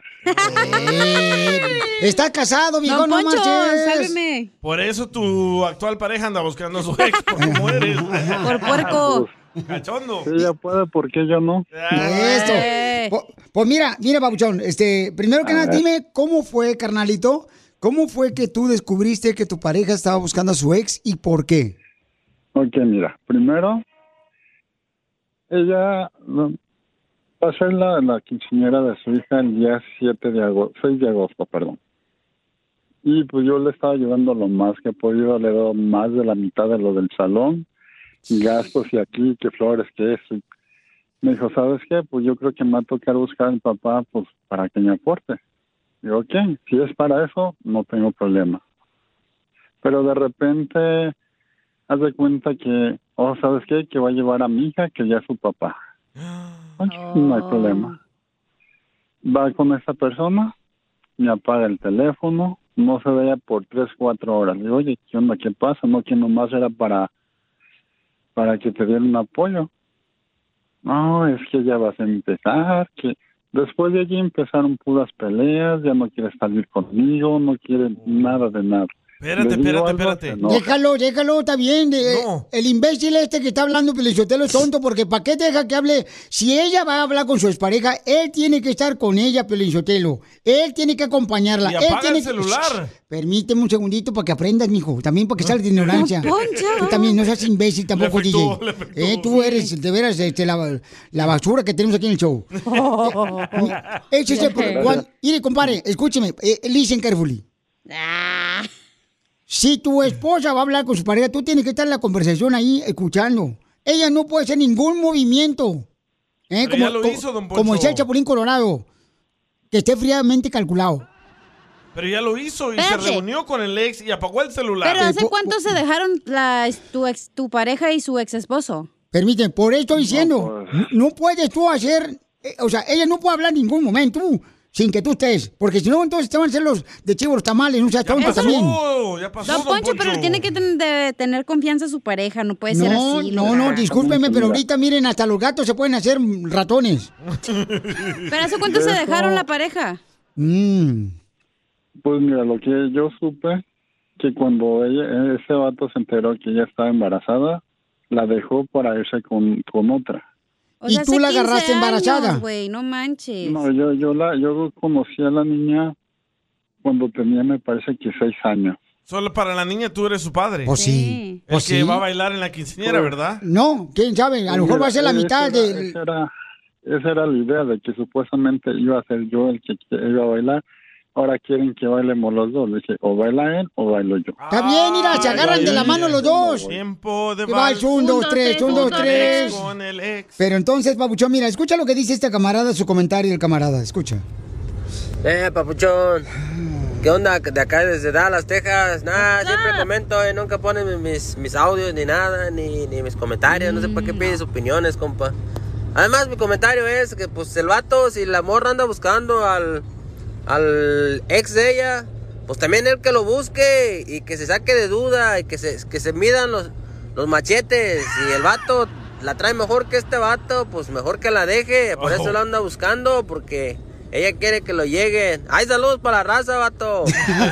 ¿Estás casado, viejo? Don No Poncho, marches. sálveme. Por eso tu actual pareja anda buscando a su ex, porque mueres. Por puerco. Cachondo. Si ella puede, ¿por qué yo no? Esto. Pues mira, Papuchón, primero que A nada, ver. dime cómo fue, carnalito, cómo fue que tú descubriste que tu pareja estaba buscando a su ex y por qué. Ok, mira, primero, ella va a ser la quinceañera de su hija el día 6 de agosto, perdón. Y pues yo le estaba ayudando lo más que he podido, le he dado más de la mitad de lo del salón, gastos y aquí, que flores, que eso. Me dijo, ¿sabes qué? Pues yo creo que me va a tocar buscar al papá pues para que me aporte. Digo, ok, si es para eso, no tengo problema. Pero de repente, haz de cuenta que, ¿sabes qué? Que va a llevar a mi hija, que ya es su papá. Ok, no hay problema. Va con esa persona, me apaga el teléfono, no se veía por 3-4 horas. Digo, oye, ¿qué onda? ¿Qué pasa? No, que nomás era para que te dieran un apoyo. No, es que ya vas a empezar, que después de allí empezaron puras peleas, ya no quiere salir conmigo, no quiere nada de nada. Espérate, Le digo espérate, algo, espérate. se enoja. Déjalo, está bien. El imbécil que está hablando, Pelichotelo, es tonto, porque ¿para qué te deja que hable? Si ella va a hablar con su expareja, él tiene que estar con ella, Pelichotelo. Él tiene que acompañarla. Y él apaga tiene el celular. Permíteme un segundito para que aprendas, mijo. También para que salgas de ignorancia. No, Poncho. Tú también no seas imbécil tampoco, Le afectó, le DJ. afectó. Tú eres, de veras, la basura que tenemos aquí en el show. Mire, compadre, escúcheme. Listen carefully. Si tu esposa va a hablar con su pareja, tú tienes que estar en la conversación ahí escuchando. Ella no puede hacer ningún movimiento. Pero ya lo hizo, don Poncho. Como decía el Chapulín Colorado, que esté fríamente calculado. Pero ya lo hizo y Espérate. se reunió con el ex y apagó el celular. Pero ¿hace cuánto se dejaron tu pareja y su ex esposo? Permíteme, por eso estoy diciendo, no puedes tú hacer, o sea, ella no puede hablar en ningún momento sin que tú estés, porque si no, entonces te van a hacer los de chivo los tamales, no seas tonto también. Ya pasó, Don Poncho, pero tiene que tener confianza a su pareja, no puede ser así. No, discúlpeme, pero ahorita miren, hasta los gatos se pueden hacer ratones. ¿Pero hace cuánto se dejaron la pareja? Pues mira, lo que yo supe, que cuando ese vato se enteró que ella estaba embarazada, la dejó para irse con otra. O sea, ¿Y tú hace la 15 agarraste embarazada? años, güey, no manches. No, yo conocí a la niña cuando tenía, me parece que 6 años. Solo para la niña tú eres su padre. Pues sí. El que va a bailar en la quinceañera, ¿verdad? No, quién sabe, a lo mejor va a ser la mitad del... Esa era la idea, de que supuestamente iba a ser yo el que iba a bailar. Ahora quieren que bailemos los dos. Le dije, o baila él o bailo yo. Está bien, mira, se agarran de la mano los dos. Tiempo de vals. 1, 2, 3, 1, 2, 3. Con el ex. Pero entonces, Papuchón, mira, escucha lo que dice este camarada, su comentario del camarada, escucha. Papuchón, ¿qué onda? De acá desde Dallas, Texas. Nada, siempre comento, nunca ponen mis audios ni nada, ni mis comentarios. No sé por qué pides opiniones, compa. Además, mi comentario es que, pues, el vato, si la morra anda buscando al ex de ella, pues también él que lo busque y que se saque de duda y que se midan los machetes. Si el vato la trae mejor que este vato, pues mejor que la deje. Por eso la anda buscando, porque ella quiere que lo llegue. ¡Ay, saludos para la raza, vato!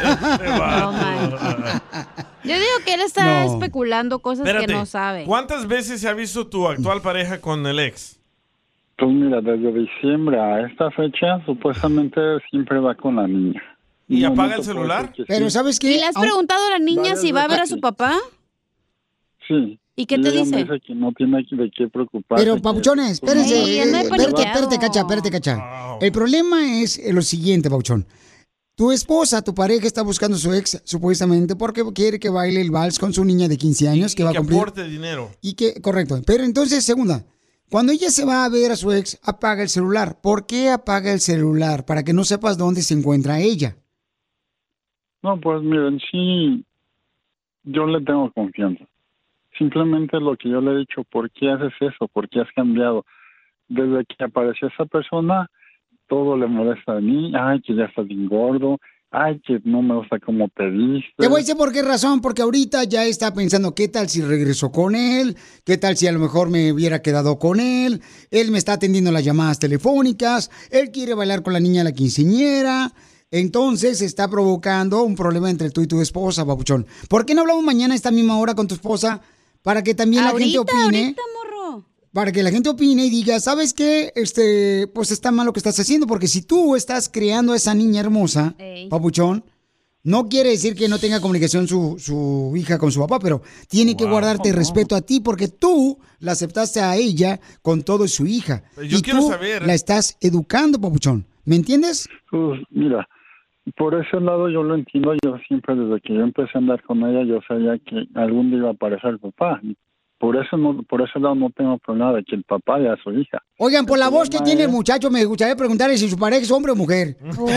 Yo digo que él está especulando cosas Espérate, que no sabe. ¿cuántas veces se ha visto tu actual pareja con el ex? Pues mira, desde diciembre a esta fecha, supuestamente siempre va con la niña. ¿Y apaga el celular? Pero ¿sabes qué? ¿Y le has preguntado a la niña si va a ver a su papá? Sí. ¿Y qué te ella dice? me dice que no tiene de qué preocuparse. Pero, Papuchones, espérense. Ey, anda Espérate, Cacha. El problema es lo siguiente, Papuchón. Tu esposa, tu pareja está buscando a su ex, supuestamente, porque quiere que baile el vals con su niña de 15 años, que va a cumplir. aporte dinero. Correcto. Pero entonces, segunda, cuando ella se va a ver a su ex, apaga el celular. ¿Por qué apaga el celular? Para que no sepas dónde se encuentra ella. No, pues miren, sí, yo le tengo confianza. Simplemente lo que yo le he dicho, ¿por qué haces eso? ¿Por qué has cambiado? Desde que apareció esa persona, todo le molesta a mí. Ay, que ya estás bien gordo. Ay, que no me gusta cómo te viste. Te voy a decir por qué razón, porque ahorita ya está pensando, ¿qué tal si regresó con él? ¿Qué tal si a lo mejor me hubiera quedado con él? Él me está atendiendo las llamadas telefónicas, él quiere bailar con la niña la quinceañera. Entonces está provocando un problema entre tú y tu esposa, Papuchón. ¿Por qué no hablamos mañana a esta misma hora con tu esposa? Para que también la gente opine. Ahorita, morro. Para que la gente opine y diga, ¿sabes qué? Pues está mal lo que estás haciendo, porque si tú estás creando a esa niña hermosa, Papuchón, no quiere decir que no tenga comunicación su hija con su papá, pero tiene que guardarte respeto a ti, porque tú la aceptaste a ella con todo y su hija. Yo y quiero tú saber. la estás educando, Papuchón. ¿Me entiendes? Pues mira, por ese lado yo lo entiendo. Yo siempre, desde que yo empecé a andar con ella, yo sabía que algún día iba a aparecer el papá. Por ese lado no tengo problema de que el papá ya su hija. Oigan, por la voz que tiene el muchacho, me gustaría preguntarle si su pareja es hombre o mujer.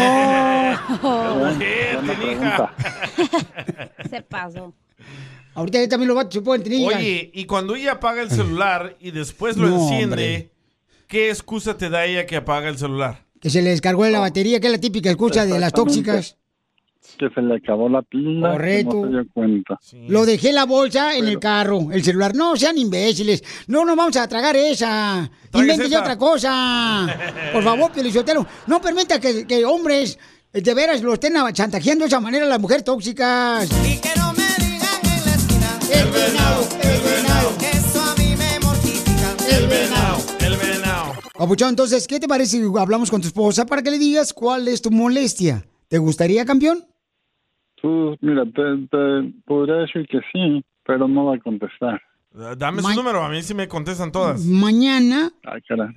Se pasó. Ahorita yo también se pueden tener. Oye, y cuando ella apaga el celular y después lo No, enciende, hombre. ¿qué excusa te da ella que apaga el celular? Que se le descargó la batería, que es la típica excusa de las tóxicas. Que se le acabó la pila. Correcto. Que no se dio cuenta. Lo dejé en la bolsa en el carro, el celular. No, sean imbéciles. No nos vamos a tragar esa. Inventen esa. otra cosa. Por favor, Pielichotelo. No permita que hombres de veras lo estén chantajeando de esa manera a las mujeres tóxicas. Y que no me digan en la esquina. El venado. Eso a mí me mortifica. El venado. Papuchón, entonces, ¿qué te parece si hablamos con tu esposa para que le digas cuál es tu molestia? ¿Te gustaría, campeón? Pues mira, te podría decir que sí, pero no va a contestar. Dame su número, a mí sí me contestan todas. Mañana. Ay, caray.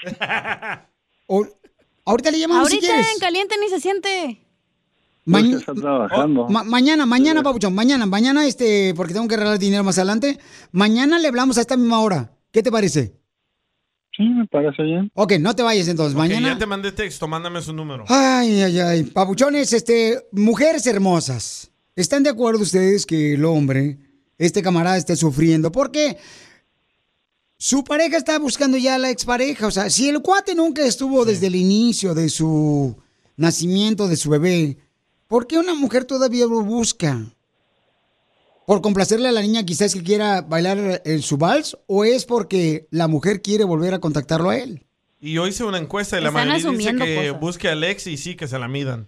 Ahorita le llamamos si Ahorita quieres. en caliente ni se siente. Está trabajando. Mañana, Papuchón, mañana, porque tengo que arreglar dinero más adelante. Mañana le hablamos a esta misma hora. ¿Qué te parece? Sí, me parece bien. Ok, no te vayas entonces. Ok, Mañana. ya te mandé texto, mándame su número. Ay, ay, ay. Papuchones, mujeres hermosas. ¿Están de acuerdo ustedes que el hombre, este camarada, esté sufriendo? Porque su pareja está buscando ya a la expareja. O sea, si el cuate nunca estuvo desde el inicio de su nacimiento de su bebé, ¿por qué una mujer todavía lo busca? ¿Por complacerle a la niña quizás que quiera bailar en su vals? ¿O es porque la mujer quiere volver a contactarlo a él? Y yo hice una encuesta y la Están mayoría dice asumiendo que cosas. busque a Alex y sí, que se la midan.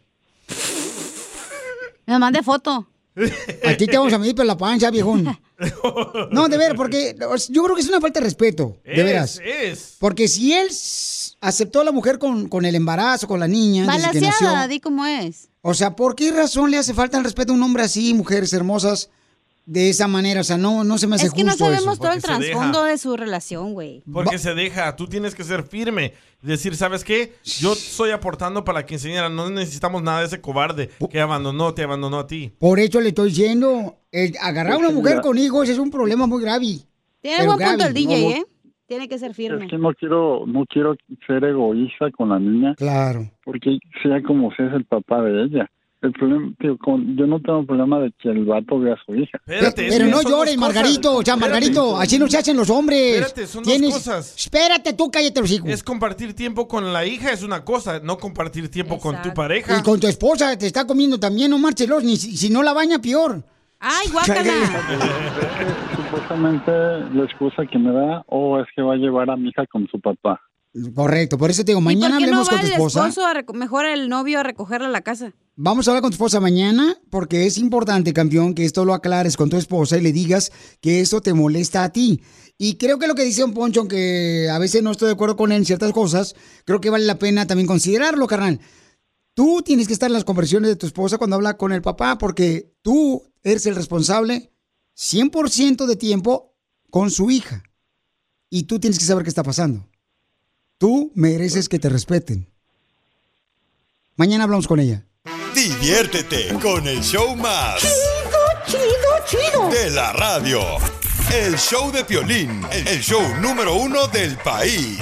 Me mandé foto. A ti te vamos a medir por la pancha, viejón. No, de veras, porque yo creo que es una falta de respeto, de veras. Porque si él aceptó a la mujer con el embarazo, con la niña, desde que nació, Balaseada, di cómo es. o sea, ¿por qué razón le hace falta el respeto a un hombre así, mujeres hermosas, de esa manera? O sea, no se me hace Es que no justo sabemos eso. todo el Porque se trasfondo deja. de su relación, güey. Porque se deja, tú tienes que ser firme. Decir, ¿sabes qué? Yo estoy aportando para la quinceañera, no necesitamos nada de ese cobarde que te abandonó a ti. Por eso le estoy diciendo, agarrar a una mujer con hijos es un problema muy grave. Tiene Pero buen punto grave. el DJ, No, ¿eh? Tiene que ser firme. Es que no quiero ser egoísta con la niña. Claro. Porque sea como sea, es el papá de ella. El problema, tío, yo no tengo problema de que el vato vea a su hija. Pero no llores, Margarito. O sea, Margarito, así no se hacen los hombres. Espérate, son dos cosas. Espérate, tú cállate los hijos. Es compartir tiempo con la hija es una cosa, no compartir tiempo con tu pareja. Y con tu esposa te está comiendo también, no marches, ni si no la baña, peor. ¡Ay, guácala! Supuestamente la excusa que me da, es que va a llevar a mi hija con su papá. Correcto, por eso te digo, ¿Y mañana por qué no hablemos va con tu el esposa. esposo mejor el novio a recogerla a la casa? Vamos a hablar con tu esposa mañana porque es importante, campeón, que esto lo aclares con tu esposa y le digas que eso te molesta a ti. Y creo que lo que dice un Poncho, aunque a veces no estoy de acuerdo con él en ciertas cosas, creo que vale la pena también considerarlo, carnal. Tú tienes que estar en las conversaciones de tu esposa cuando habla con el papá porque tú eres el responsable 100% de tiempo con su hija. Y tú tienes que saber qué está pasando. Tú mereces que te respeten. Mañana hablamos con ella. Diviértete con el show más Chido. de la radio. El show de Piolín, el show número 1 del país.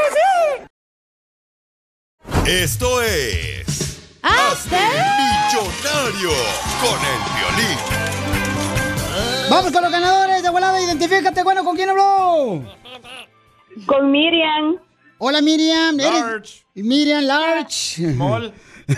Esto es... ¡Hazte millonario con el Piolín! Vamos con los ganadores de volada. Identifícate, bueno, ¿con quién habló? Con Miriam. Hola, Miriam. Large. Miriam Large. Mol.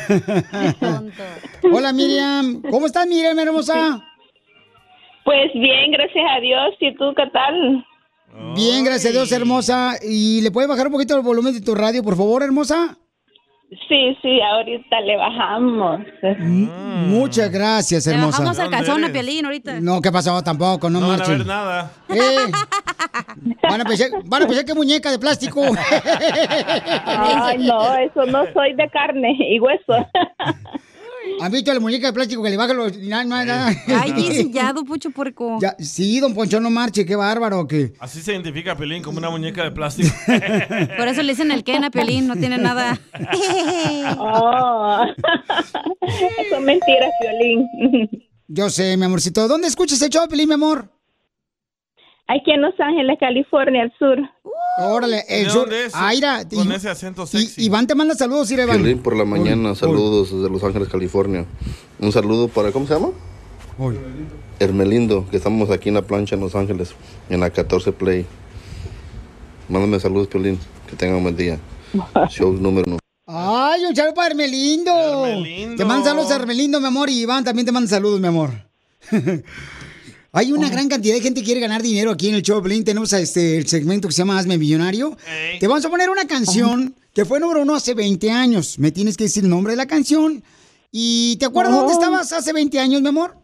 Hola, Miriam. ¿Cómo estás, Miriam, hermosa? Pues bien, gracias a Dios. ¿Y tú qué tal? Bien, gracias a Dios, hermosa. ¿Y le puedes bajar un poquito el volumen de tu radio, por favor, hermosa? Sí, ahorita le bajamos. Muchas gracias, hermosa. Le bajamos el calzón a Piolín ahorita. No, ¿qué pasó? Tampoco, no No van a marchen. ver nada. Van a pensar que muñeca de plástico. Ay, no, eso no soy de carne y hueso. ¿Han visto a la muñeca de plástico que le baja los... Nada. Ay, dice ya, don Poncho Puerco. Ya, sí, don Poncho, no marche, qué bárbaro. Así se identifica a Piolín como una muñeca de plástico. Por eso le dicen el Ken a Piolín, no tiene nada. Oh, eso es mentira, Piolín. Yo sé, mi amorcito. ¿Dónde escuchas el show, Piolín, mi amor? Aquí en Los Ángeles, California, al sur. Órale, el ¿De sur. dónde es? Aira, Con ese acento sexy. Iván te manda saludos, Iván. Piolín por la mañana, saludos desde Los Ángeles, California. Un saludo para, ¿cómo se llama? Hermelindo, que estamos aquí en la plancha en Los Ángeles, en la 14 Play. Mándame saludos, Piolín, que tengan un buen día. Show número 1. Ay, un saludo para Hermelindo. Te mando saludos a Hermelindo, mi amor, y Iván también te manda saludos, mi amor. Hay una gran cantidad de gente que quiere ganar dinero aquí en el show de Piolín. Tenemos el segmento que se llama Hazme Millonario. Te vamos a poner una canción que fue número 1 hace 20 años. Me tienes que decir el nombre de la canción. ¿Y te acuerdas dónde estabas hace 20 años, mi amor?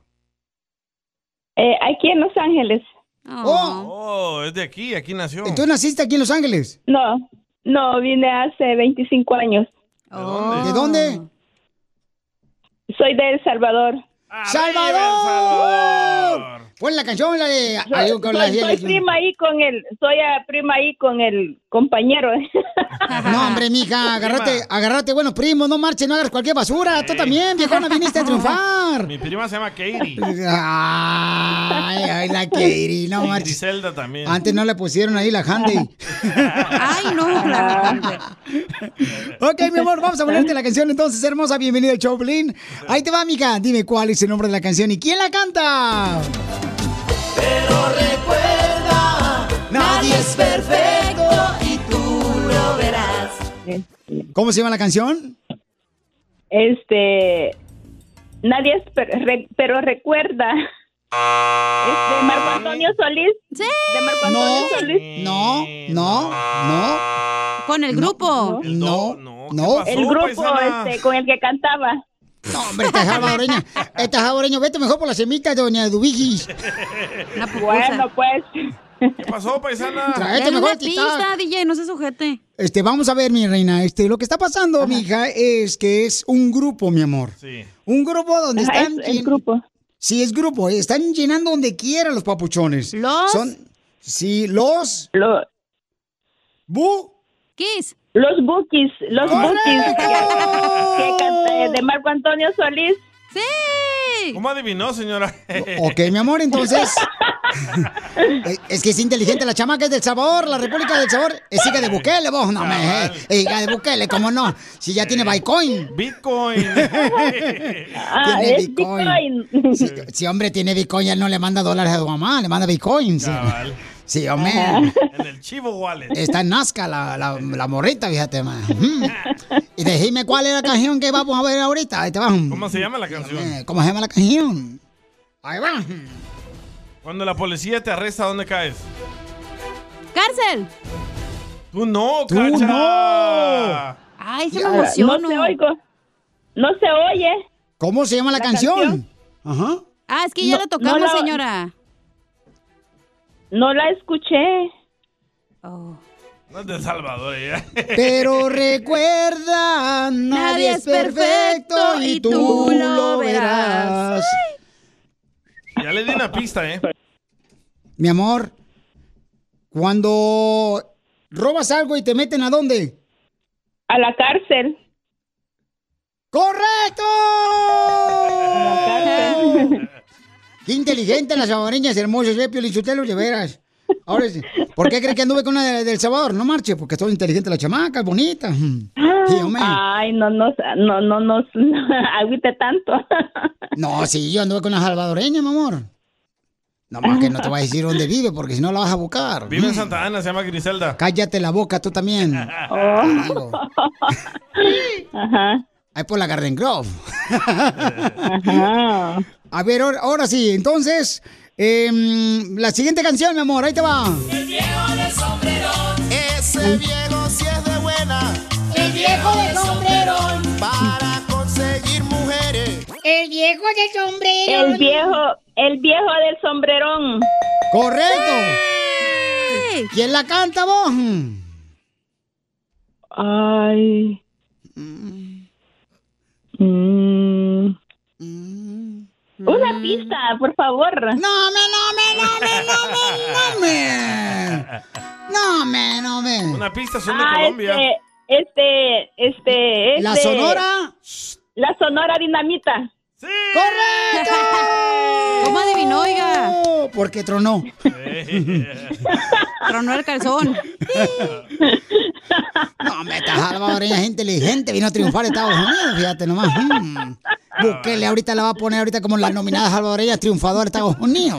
Aquí en Los Ángeles. Oh, es de aquí nació. ¿Tú naciste aquí en Los Ángeles? No, vine hace 25 años. ¿De dónde? Soy de El Salvador. ¡Salvador! Pon la canción, la de... Soy prima ahí con prima ahí con el compañero. No, hombre, mija, agárrate, bueno, primo, no marches, no hagas cualquier basura. Tú también, viejona, viniste a triunfar. Mi prima se llama Katie. Ay, la Katie, no Y marches. Griselda también. Antes no le pusieron ahí la Handy. Ay, no, la Handy. Ok, mi amor, vamos a ponerte la canción entonces, hermosa. Bienvenida al show, Piolín. Ahí te va, mija. Dime cuál es el nombre de la canción y quién la canta. Pero recuerda, nadie es perfecto y tú lo verás. ¿Cómo se llama la canción? Nadie es pero recuerda. ¿De Marco Antonio Solís? Sí. ¿De Marco Antonio Solís? No. Con el grupo. No. El grupo con el que cantaba. No, hombre, esta salvadoreña. Vete mejor por la semita, doña Dubigis. Bueno, pues. ¿Qué pasó, paisana? Tráete Dale mejor una pista, DJ, no se sujete. Vamos a ver, mi reina. Lo que está pasando, mija, es que es un grupo, mi amor. Sí. Un grupo donde están... Es grupo. Sí, es grupo. Están llenando donde quiera los papuchones. ¿Los? Los... Kiss. Los Bookies. Los Bookies. Que canta de Marco Antonio Solís. Sí. ¿Cómo adivinó, señora? Ok, mi amor, entonces... Es que es inteligente la chamaca, es del Salvador, la República del Salvador. Es hija de Bukele, vos, no me... hija de Bukele, ¿cómo no? Si ya tiene Bitcoin. Tiene Bitcoin. Si hombre tiene Bitcoin, él no le manda dólares a su mamá, le manda Bitcoins. Sí, hombre. En el Chivo Wallet. Está en Nazca la morrita, fíjate, man. Y decime cuál es la canción que vamos a ver ahorita. Ahí te va. ¿Cómo se llama la canción? ¿Cómo se llama la canción? Ahí va. Cuando la policía te arresta, ¿dónde caes? ¡Cárcel! ¡Tú no, ¡Tú Cacha! no! ¡Ay, se me emocionó! No se oigo. No se oye. ¿Cómo se llama la canción? Ajá. Ah, es que ya la tocamos, señora. No la escuché. No es de El Salvador, ella. Pero recuerda, nadie es perfecto y tú lo verás. Ya le di una pista, ¿eh? Mi amor, cuando robas algo y te meten ¿a dónde? A la cárcel. ¡Correcto! A la cárcel. Qué inteligente las salvadoreñas hermosas, Piolín Sotelo, de veras. Ahora, ¿por qué crees que anduve con una del Salvador? No marche, porque son inteligentes las chamacas, bonitas. Sí, ay, no agüite tanto. No, sí, yo anduve con una salvadoreña, mi amor. No más que no te voy a decir dónde vive, porque si no la vas a buscar. Vive en Santa Ana, se llama Griselda. Cállate la boca, tú también. Ajá. Ahí por la Garden Grove. Ajá. A ver, ahora sí, entonces, la siguiente canción, mi amor, ahí te va. El viejo del sombrerón. Ese viejo si es de buena. El viejo del sombrerón. Para conseguir mujeres. El viejo del sombrerón. El viejo del sombrerón. ¡Correcto! Sí. ¿Quién la canta, vos? Ay. Una pista, por favor. No me. Una pista, son de Colombia. ¿La Sonora? La Sonora Dinamita. ¡Sí! ¡Correcto! ¿Cómo adivinó, oiga? Porque tronó. Tronó el calzón. No, esta salvadoreña es inteligente, vino a triunfar en Estados Unidos, fíjate nomás. Bukele ahorita la va a poner ahorita como la nominada salvadoreña triunfadora de Estados Unidos.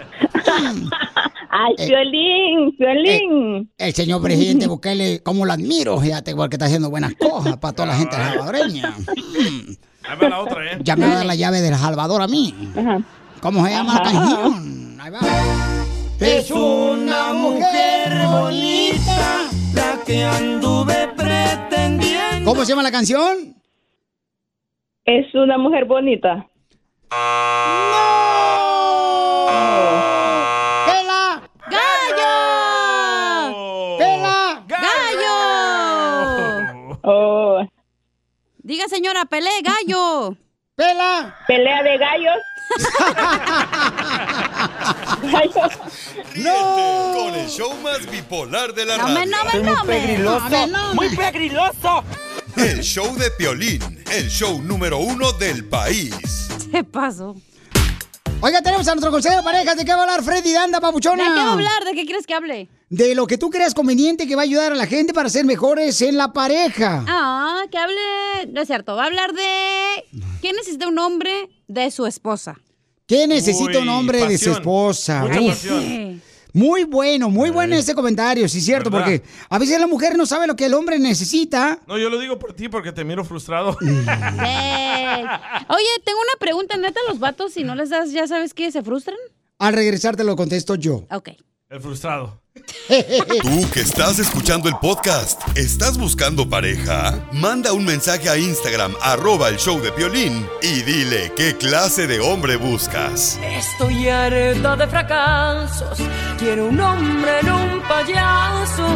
Ay, Piolín. El señor presidente Bukele, como lo admiro, fíjate, porque está haciendo buenas cosas para toda la gente salvadoreña. Ahí va la otra, ¿eh? Ya me va a dar la llave del Salvador a mí. Ajá. ¿Cómo se llama la canción? Ahí va. Es una mujer bonita la que anduve pretendiendo. ¿Cómo se llama la canción? Es una mujer bonita. ¡No! ¡Pela! ¡Gallo! ¡Pela! ¡Gallo! Oh. Diga, señora, pelé, gallo. Pela. Pelea de gallos. ¡No! Con el show más bipolar de la radio. ¡Muy pegriloso! El show de Piolín, el show número 1 del país. Se pasó. Oiga, tenemos a nuestro consejero de parejas. ¿De qué va a hablar Freddy Danda, papuchona? ¿De qué va a hablar? ¿De qué quieres que hable? De lo que tú creas conveniente que va a ayudar a la gente para ser mejores en la pareja. Ah, que hable... No es cierto, va a hablar de... ¿Qué necesita un hombre de su esposa? ¿Qué necesita un hombre de su esposa? Mucha Uf. pasión. Muy bueno ese comentario, sí es cierto, ¿verdad? porque a veces la mujer no sabe lo que el hombre necesita. No, yo lo digo por ti porque te miro frustrado. Oye, tengo una pregunta, ¿neta los vatos si no les das, ya sabes que se frustran? Al regresar te lo contesto yo. Ok. El frustrado. Tú que estás escuchando el podcast, ¿estás buscando pareja? Manda un mensaje a Instagram, @el show de Piolín, y dile qué clase de hombre buscas. Estoy harta de fracasos. Quiero un hombre en un payaso.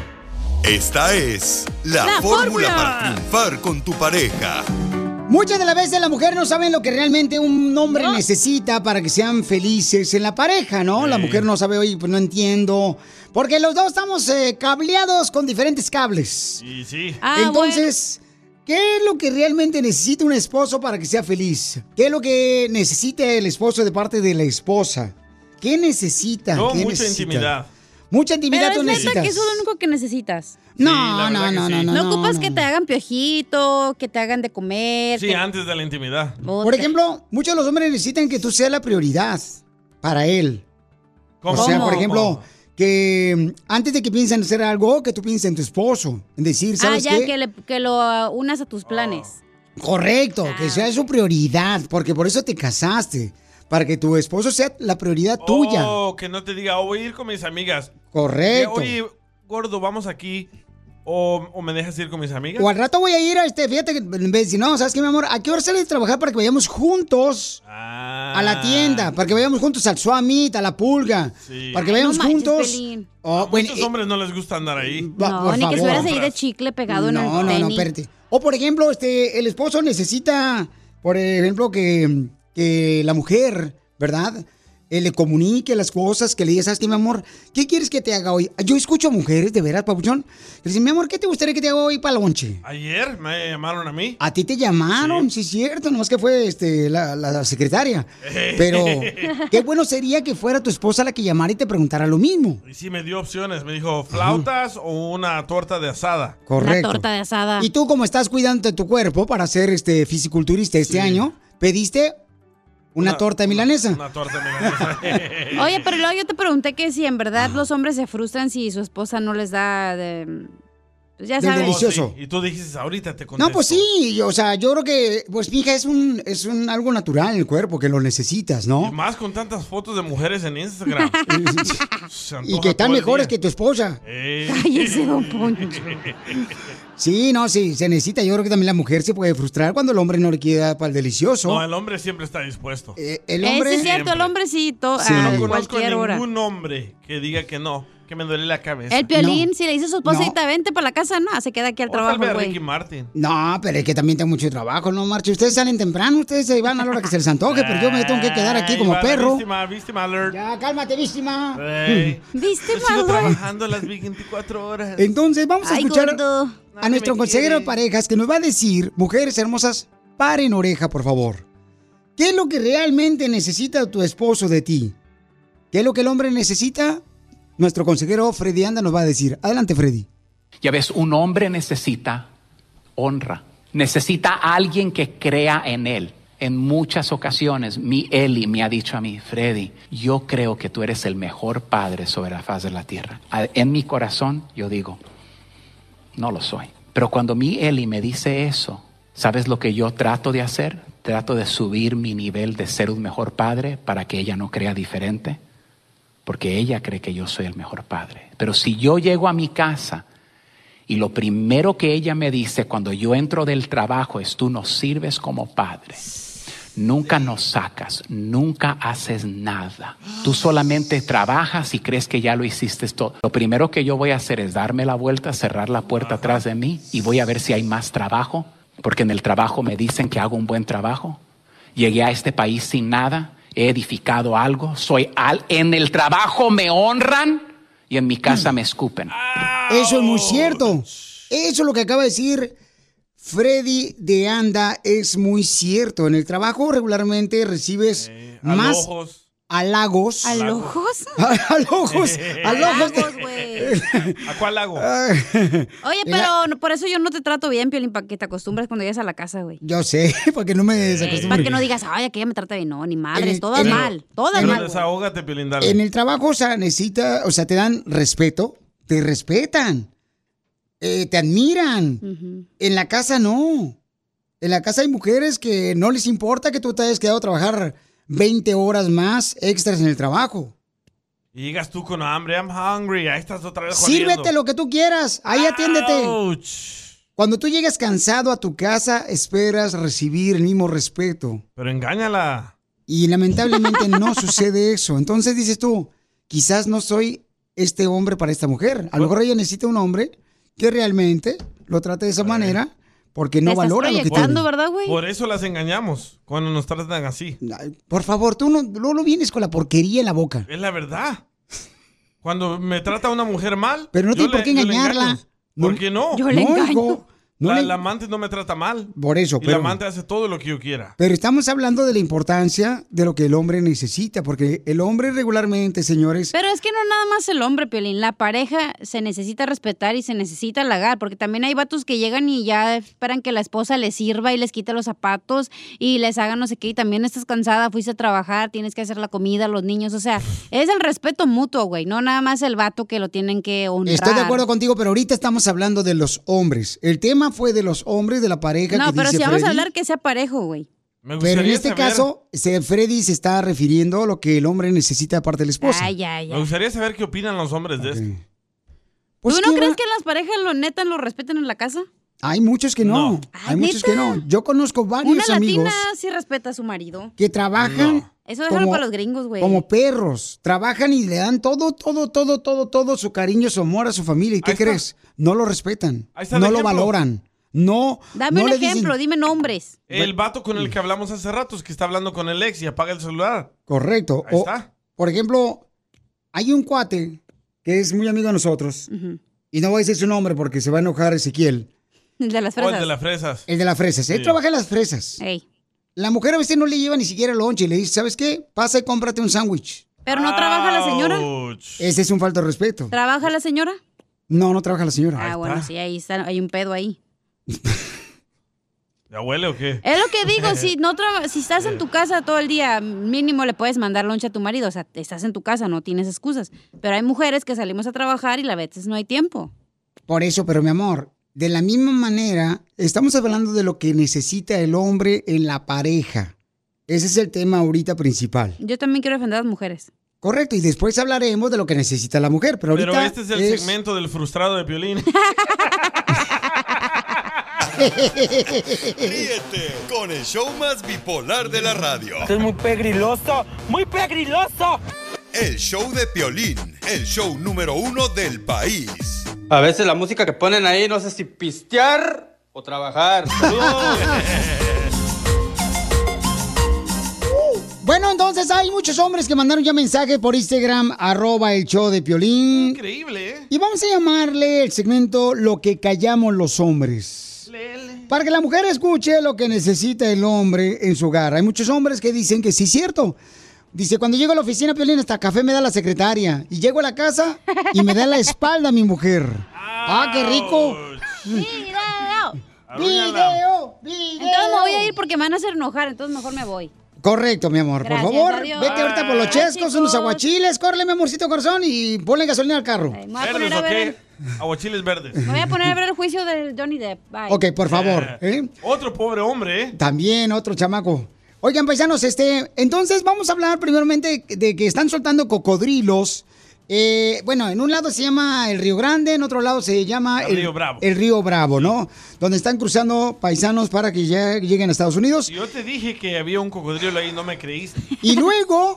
Esta es la fórmula para triunfar con tu pareja. Muchas de las veces las mujeres no saben lo que realmente un hombre necesita para que sean felices en la pareja, ¿no? La mujer no sabe, oye, pues no entiendo. Porque los dos estamos cableados con diferentes cables. Sí, sí. Entonces, ¿qué es lo que realmente necesita un esposo para que sea feliz? ¿Qué es lo que necesita el esposo de parte de la esposa? ¿Qué necesita? No, ¿Qué mucha necesita? intimidad. Mucha intimidad Pero tú es neta necesitas. que eso es lo único que necesitas. No, No ocupas que te hagan piojito, que te hagan de comer. Sí, antes de la intimidad. Por ejemplo, muchos de los hombres necesitan que tú seas la prioridad para él. ¿Cómo? O sea, por ¿Cómo? ejemplo, que antes de que piensen en hacer algo, que tú pienses en tu esposo. En decir, ¿sabes ya, qué? que lo unas a tus planes. Correcto, que sea su prioridad, porque por eso te casaste. Para que tu esposo sea la prioridad tuya. Oh, que no te diga, voy a ir con mis amigas. Correcto. Oye, gordo, vamos aquí. O me dejas ir con mis amigas. O al rato voy a ir a fíjate que en vez de decir, no, ¿sabes qué, mi amor? ¿A qué hora sales de trabajar para que vayamos juntos a la tienda? Para que vayamos juntos al Suamit, a la Pulga. Sí. Para que vayamos no manches, juntos. Pelín. A muchos hombres no les gusta andar ahí. por ni que favor. estuvieras ahí de chicle pegado en el tenis. No, espérate. O por ejemplo, el esposo necesita, por ejemplo, que la mujer, ¿verdad? Le comunique las cosas, que le diga, ¿sabes qué, mi amor? ¿Qué quieres que te haga hoy? Yo escucho a mujeres, de veras, papuchón, que dicen, mi amor, ¿qué te gustaría que te haga hoy para lonche? Ayer me llamaron a mí. A ti te llamaron, sí, es cierto, nomás que fue la secretaria. Pero qué bueno sería que fuera tu esposa la que llamara y te preguntara lo mismo. Y sí me dio opciones. Me dijo, flautas o una torta de asada. Correcto. Una torta de asada. Y tú, como estás cuidando de tu cuerpo para ser fisiculturista este año, pediste una torta milanesa. Una torta milanesa. Oye, pero luego yo te pregunté que si en verdad los hombres se frustran si su esposa no les da de... Pues ya Del sabes. delicioso. Y tú dijiste, ahorita te contesto. No, pues sí, o sea, yo creo que, pues, mija, es un algo natural en el cuerpo que lo necesitas, Y ¿no? más con tantas fotos de mujeres en Instagram. Se Y antoja que están todo el mejores día. que tu esposa. Cállese, don Poncho. Sí, no, sí, se necesita. Yo creo que también la mujer se puede frustrar cuando el hombre no le quiere dar para el delicioso. No, el hombre siempre está dispuesto. El hombre... Es cierto, el hombrecito Sí. a No conozco cualquier hora. ningún hombre que diga que no, que me duele la cabeza. El Piolín, si le dice a su esposa, No. ahorita vente para la casa, no, se queda aquí al O tal trabajo, vez güey. Ricky Martin. No, pero es que también tengo mucho trabajo, ¿no, Marcha? Ustedes salen temprano, ustedes se van a la hora que se les antoje, pero yo me tengo que quedar aquí como Ahí va la perro. Víctima alert. Ya, cálmate, víctima. Ey. ¿Viste, Yo sigo Mauro? trabajando las 24 horas. Entonces, vamos a Ay, escuchar gordo. a nuestro consejero de parejas que nos va a decir, mujeres hermosas, paren oreja, por favor. ¿Qué es lo que realmente necesita tu esposo de ti? ¿Qué es lo que el hombre necesita? Nuestro consejero Freddy Anda nos va a decir. Adelante, Freddy. Ya ves, un hombre necesita honra. Necesita a alguien que crea en él. En muchas ocasiones, mi Eli me ha dicho a mí, Freddy, yo creo que tú eres el mejor padre sobre la faz de la tierra. En mi corazón, yo digo, no lo soy. Pero cuando mi Eli me dice eso, ¿sabes lo que yo trato de hacer? Trato de subir mi nivel de ser un mejor padre para que ella no crea diferente. Porque ella cree que yo soy el mejor padre. Pero si yo llego a mi casa y lo primero que ella me dice cuando yo entro del trabajo es tú nos sirves como padre. Nunca nos sacas, nunca haces nada. Tú solamente trabajas y crees que ya lo hiciste todo. Lo primero que yo voy a hacer es darme la vuelta, cerrar la puerta atrás de mí y voy a ver si hay más trabajo. Porque en el trabajo me dicen que hago un buen trabajo. Llegué a este país sin nada, he edificado algo, en el trabajo me honran y en mi casa me escupen. Eso es muy cierto. Eso es lo que acaba de decir Freddy de Anda, es muy cierto. En el trabajo regularmente recibes más halagos. ¿Halagos? Halagos. güey. ¿A cuál lago? Oye, pero por eso yo no te trato bien, Piolín, para que te acostumbres cuando llegas a la casa, güey. Yo sé, para que no me desacostumbre. Para que no digas, ay, aquella me trata bien. No, ni madres, todas mal. Todas mal. Desahógate, Piolín, dale. En el trabajo, o sea, te dan respeto, te respetan, te admiran. En la casa no. En la casa hay mujeres que no les importa que tú te hayas quedado a trabajar 20 horas más extras en el trabajo. Y llegas tú con hambre, I'm hungry, ahí estás otra vez jodiendo. Sírvete lo que tú quieras, ahí atiéndete. Cuando tú llegas cansado a tu casa, esperas recibir el mismo respeto. Pero engáñala. Y lamentablemente no sucede eso. Entonces dices tú, quizás no soy este hombre para esta mujer. A lo mejor ella necesita un hombre que realmente lo trate de esa manera, porque no valora lo que tiene. ¿Verdad, güey? Por eso las engañamos, cuando nos tratan así. Por favor, tú no vienes con la porquería en la boca. Es la verdad. Cuando me trata una mujer mal, pero no tiene por qué engañarla. ¿Por qué no? Yo le engaño. La amante no me trata mal. Por eso, y la amante hace todo lo que yo quiera. Pero estamos hablando de la importancia de lo que el hombre necesita, porque el hombre regularmente, señores... Pero es que no nada más el hombre, Piolín. La pareja se necesita respetar y se necesita halagar, porque también hay vatos que llegan y ya esperan que la esposa les sirva y les quite los zapatos y les haga no sé qué. Y también estás cansada, fuiste a trabajar, tienes que hacer la comida, los niños. O sea, es el respeto mutuo, güey. No nada más el vato que lo tienen que honrar. Estoy de acuerdo contigo, pero ahorita estamos hablando de los hombres. El tema fue de los hombres, de la pareja. No, que pero dice si vamos Freddy. a hablar que sea parejo, güey. Pero en este caso, Freddy se está refiriendo a lo que el hombre necesita aparte de la esposa. Me gustaría saber qué opinan los hombres de esto. Pues, ¿Tú no crees que las parejas lo respeten en la casa? Hay muchos que no. Hay muchos que no. Yo conozco varios amigos. Una latina sí respeta a su marido. Que trabajan. Eso déjalo para los gringos, güey. Como perros. Trabajan y le dan todo su cariño, su amor a su familia. ¿Y qué crees? No lo respetan. No lo valoran. No. Dame un ejemplo, dime nombres. El vato con el que hablamos hace ratos, que está hablando con el ex y apaga el celular. Correcto. Ahí está. Por ejemplo, hay un cuate que es muy amigo de nosotros. Y no voy a decir su nombre porque se va a enojar Ezequiel. El de las fresas. El de las fresas. El de las fresas. Él trabaja en las fresas. Ey. La mujer a veces no le lleva ni siquiera el lonche y le dice, ¿sabes qué? Pasa y cómprate un sándwich. ¿Pero no trabaja la señora? Ese es un falta de respeto. ¿Trabaja la señora? No trabaja la señora. Ah, bueno, sí, ahí está, hay un pedo ahí. ¿Ya huele o qué? Es lo que digo, si estás en tu casa todo el día, mínimo le puedes mandar lonche a tu marido. O sea, estás en tu casa, no tienes excusas. Pero hay mujeres que salimos a trabajar y a veces no hay tiempo. Por eso, pero mi amor, de la misma manera, estamos hablando de lo que necesita el hombre en la pareja. Ese es el tema ahorita principal. Yo también quiero defender a las mujeres. Correcto, y después hablaremos de lo que necesita la mujer. Pero este es el segmento del frustrado de Piolín. Ríete con el show más bipolar de la radio. Esto es muy pegriloso, muy pegriloso. El show de Piolín, el show número 1 del país. A veces la música que ponen ahí, no sé si pistear o trabajar. Bueno, entonces hay muchos hombres que mandaron ya mensaje por Instagram, @el_show_de_Piolín. Increíble, ¿eh? Y vamos a llamarle el segmento Lo que callamos los hombres. Para que la mujer escuche lo que necesita el hombre en su hogar. Hay muchos hombres que dicen que sí es cierto. Dice, cuando llego a la oficina, Piolín, hasta café me da la secretaria. Y llego a la casa y me da la espalda mi mujer. ¡Ah, qué rico! ¡Video! Entonces me voy a ir porque me van a hacer enojar, entonces mejor me voy. Correcto, mi amor. Gracias, por favor, adiós. vete ahorita por los chescos, chicos. unos aguachiles, córrele, mi amorcito corazón, y ponle gasolina al carro. Me voy a poner a ver Aguachiles verdes. Me voy a poner a ver el juicio de Johnny Depp. Bye. Ok, por favor. Otro pobre hombre, ¿eh? También otro chamaco. Oigan, paisanos, entonces vamos a hablar primeramente de que están soltando cocodrilos. Bueno, en un lado se llama el Río Grande, en otro lado se llama el Río Bravo. El Río Bravo, ¿no? Donde están cruzando paisanos para que ya lleguen a Estados Unidos. Yo te dije que había un cocodrilo ahí, no me creíste. Y luego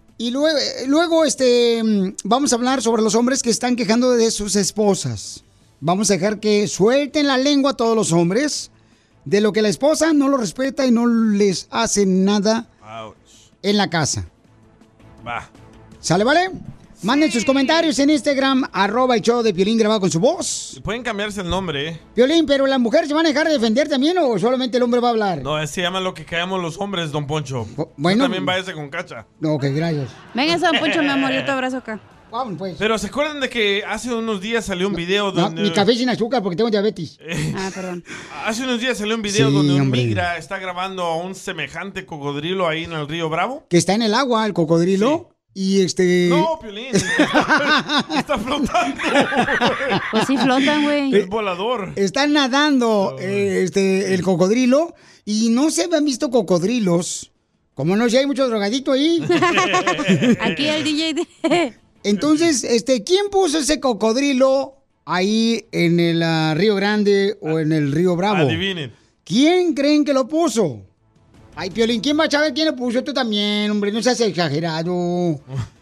vamos a hablar sobre los hombres que están quejando de sus esposas. Vamos a dejar que suelten la lengua a todos los hombres de lo que la esposa no lo respeta y no les hace nada Ouch. en la casa. Va. ¿Sale, vale? Manden sus comentarios en Instagram, @el show de Piolín grabado con su voz. Y pueden cambiarse el nombre, ¿eh? Piolín, ¿pero las mujeres se van a dejar de defender también o solamente el hombre va a hablar? No, se llama lo que callamos los hombres, don Poncho. bueno. Tú también váyase con Cacha. No, ok, gracias. Venga, don Poncho, mi amor, yo te abrazo acá. Vamos, pues. Pero ¿se acuerdan de que hace unos días salió un video No, donde... mi café sin azúcar porque tengo diabetes. Ah, perdón. Hace unos días salió un video Sí, donde un hombre. migra está grabando a un semejante cocodrilo ahí en el río Bravo. Que está en el agua, el cocodrilo. Y No, Piolín. Está flotando. Pues sí flotan, güey. Es volador. Está nadando el cocodrilo. Y no se han visto cocodrilos. Como no, si hay mucho drogadito ahí. Aquí el DJ. Entonces, ¿quién puso ese cocodrilo ahí en el Río Grande o en el Río Bravo? Adivinen. ¿Quién creen que lo puso? Ay, Piolín, ¿quién va a saber quién lo puso? Tú también, hombre, no seas exagerado.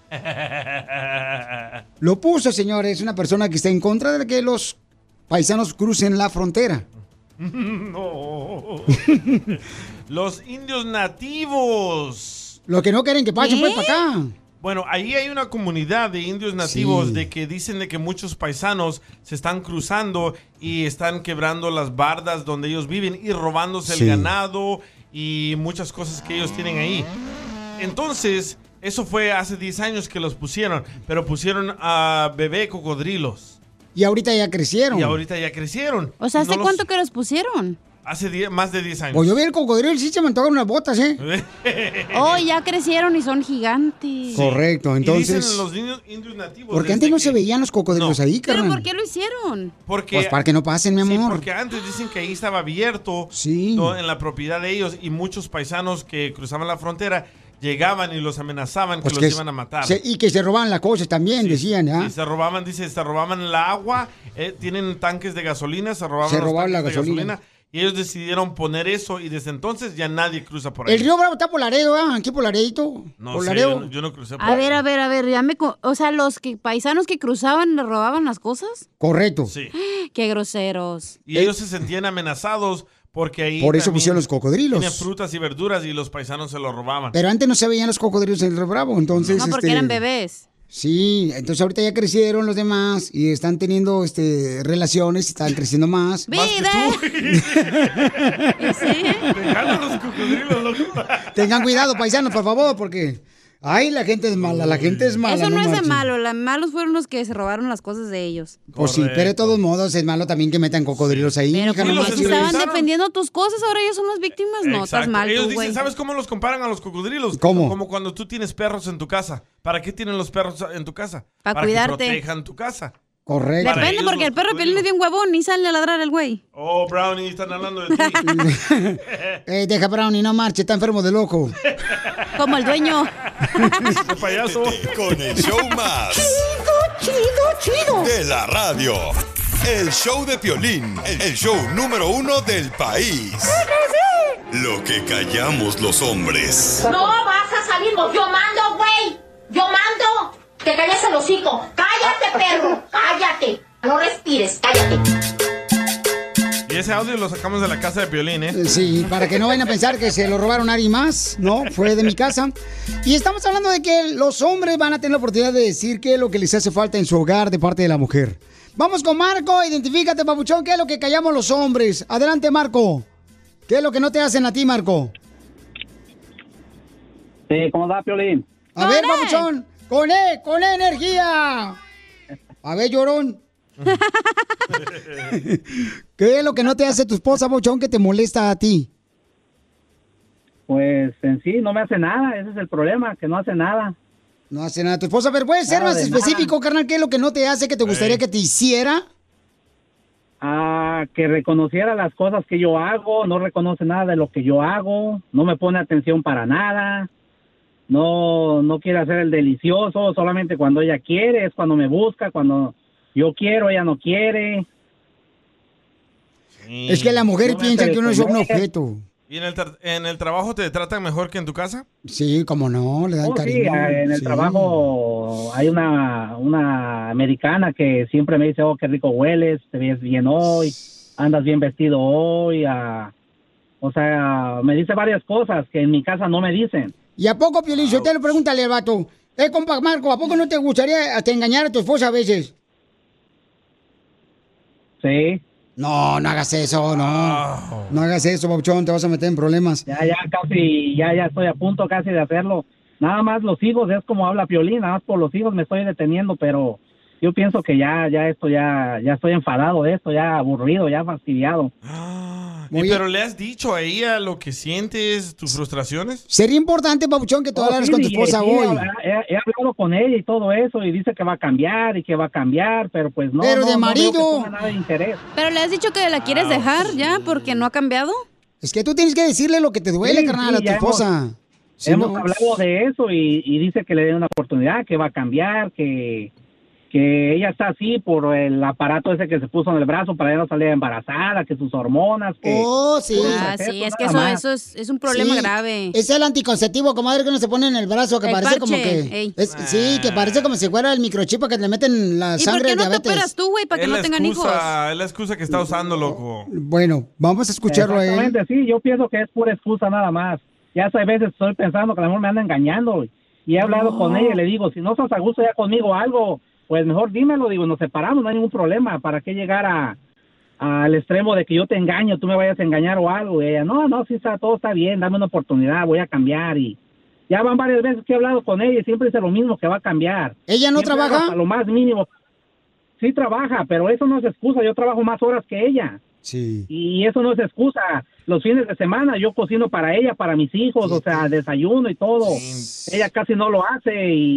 Lo puso, señores, una persona que está en contra de que los paisanos crucen la frontera. No. Los indios nativos. Los que no quieren que pasen pues para acá. Bueno, ahí hay una comunidad de indios nativos de que dicen de que muchos paisanos se están cruzando y están quebrando las bardas donde ellos viven y robándose el ganado y muchas cosas que ellos tienen ahí. Entonces, eso fue hace 10 años que los pusieron, pero pusieron a bebé cocodrilos. Y ahorita ya crecieron. O sea, ¿hace cuánto que los pusieron? Hace más de 10 años. Pues yo vi el cocodrilo y sí se me antojaron unas botas, ¿eh? Oh, ya crecieron y son gigantes. Correcto, entonces... Y dicen los indios nativos. Porque antes no se veían los cocodrilos ahí, ¿Pero carnal. por qué lo hicieron? Porque, Pues para que no pasen, mi amor. porque antes dicen que ahí estaba abierto en la propiedad de ellos y muchos paisanos que cruzaban la frontera llegaban y los amenazaban que Pues los iban a matar. Y que se robaban las cosas también, decían, ¿ah? Y se robaban el agua, tienen tanques de gasolina, se robaban Se los robaban tanques la de gasolina. y ellos decidieron poner eso y desde entonces ya nadie cruza por ahí. El río Bravo está por Laredo, ¿ah? Aquí por Laredito. No por sé, Laredo. yo no crucé por A ahí. ver, ya o sea, los paisanos que cruzaban le robaban las cosas. Correcto. Sí. Qué groseros. Y ellos se sentían amenazados porque ahí Por eso también pusieron los cocodrilos. tenían frutas y verduras y los paisanos se los robaban. Pero antes no se veían los cocodrilos en el río Bravo, entonces... No, porque eran bebés. Sí, entonces ahorita ya crecieron los demás y están teniendo relaciones y están creciendo más. Dejaron los cocodrilos, loco. Tengan cuidado, paisanos, por favor, porque... Ay, la gente es mala, la gente es mala. Eso no es de marchen. malo, los malos fueron los que se robaron las cosas de ellos. Pues sí, pero de todos modos es malo también que metan cocodrilos ahí. Pero hija, pues, no si marches. estaban defendiendo tus cosas, ahora ellos son las víctimas. No, estás Exacto. mal Ellos tú, dicen, güey. ¿sabes cómo los comparan a los cocodrilos? ¿Cómo? Como cuando tú tienes perros en tu casa. ¿Para qué tienen los perros en tu casa? Para cuidarte. que protejan tu casa. Correcto. Depende, porque el perro Piolín es bien huevón y sale a ladrar el güey. Oh, Brownie, están hablando de ti. Deja Brownie, no marche, está enfermo de loco. Como el dueño. ¡Qué payaso! Con el show más Chido. de la radio. El show de Piolín, el show número 1 del país. Lo que callamos los hombres. No vas a salir, yo mando, güey. Yo mando. Te calles el hocico. Cállate, perro. Cállate. No respires, cállate. Y ese audio lo sacamos de la casa de Piolín, ¿eh? Sí, para que no vayan a pensar que se lo robaron a alguien más, ¿no? Fue de mi casa. Y estamos hablando de que los hombres van a tener la oportunidad de decir qué es lo que les hace falta en su hogar de parte de la mujer. Vamos con Marco, identifícate, papuchón, qué es lo que callamos los hombres. Adelante, Marco. ¿Qué es lo que no te hacen a ti, Marco? Sí, ¿cómo va, Piolín? A ver, papuchón, con energía. A ver, llorón. ¿Qué es lo que no te hace tu esposa, papuchón, que te molesta a ti? Pues en sí no me hace nada, ese es el problema, que no hace nada. No hace nada tu esposa, pero puedes ser Nada más de específico, nada. carnal, ¿qué es lo que no te hace que te gustaría que te hiciera? Que reconociera las cosas que yo hago, no reconoce nada de lo que yo hago, no me pone atención para nada, no quiere hacer el delicioso, solamente cuando ella quiere, es cuando me busca, cuando yo quiero, ella no quiere. Es que la mujer No me piensa hace que uno es de un comer. objeto. ¿Y en el trabajo te tratan mejor que en tu casa? Sí, como no, le dan Oh, sí, cariño. en el Sí. trabajo hay una americana que siempre me dice, oh, qué rico hueles, te ves bien hoy, andas bien vestido hoy, O sea, me dice varias cosas que en mi casa no me dicen. ¿Y a poco, Piolín? Yo te lo pregúntale al vato. Compa Marco, ¿a poco no te gustaría hasta engañar a tu esposa a veces? Sí. No hagas eso, no. No hagas eso, papuchón, te vas a meter en problemas. Ya estoy a punto casi de hacerlo. Nada más los hijos, es como habla Piolín, nada más por los hijos me estoy deteniendo, pero yo pienso que ya estoy enfadado de esto, ya aburrido, ya fastidiado. ¿Pero le has dicho a ella lo que sientes, tus frustraciones? Sería importante, papuchón, que tú hablaras con tu esposa hoy. He hablado con ella y todo eso, y dice que va a cambiar, pero pues no. Pero de marido. No veo que tenga nada de interés. ¿Pero le has dicho que la quieres dejar ya porque no ha cambiado? Es que tú tienes que decirle lo que te duele, carnal, a tu esposa. Hemos hablado de eso y dice que le dé una oportunidad, que va a cambiar, que ella está así por el aparato ese que se puso en el brazo para ella no salir embarazada, que sus hormonas, que... Oh, sí. Sí, es que eso es un problema grave. Es el anticonceptivo, comadre, que uno se pone en el brazo, que el parece parche, como que... sí, que parece como si fuera el microchip que le meten la sangre de diabetes. ¿Y por qué no te operas tú, güey, para que no tengan hijos? Es la excusa que está usando, loco. Bueno, vamos a escucharlo a él. Exactamente, sí, yo pienso que es pura excusa nada más. Ya a veces estoy pensando que a lo mejor me anda engañando, y he hablado con ella y le digo, si no estás a gusto ya conmigo algo... Pues mejor dímelo, digo, nos separamos, no hay ningún problema. ¿Para qué llegar al extremo de que yo te engaño, tú me vayas a engañar o algo? Y ella, no, sí está, todo está bien, dame una oportunidad, voy a cambiar. Y ya van varias veces que he hablado con ella y siempre dice lo mismo, que va a cambiar. ¿Ella no siempre trabaja? A lo más mínimo. Sí trabaja, pero eso no es excusa, yo trabajo más horas que ella. Sí. Y eso no es excusa. Los fines de semana yo cocino para ella, para mis hijos, o sea, desayuno y todo. Sí. Ella casi no lo hace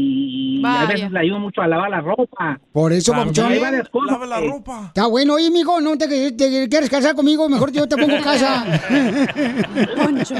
y a veces le ayudo mucho a lavar la ropa. Por eso, papuchón. Lava la ropa. Está bueno. Oye, mijo, ¿no te quieres casar conmigo? Mejor yo te pongo casa. Poncho.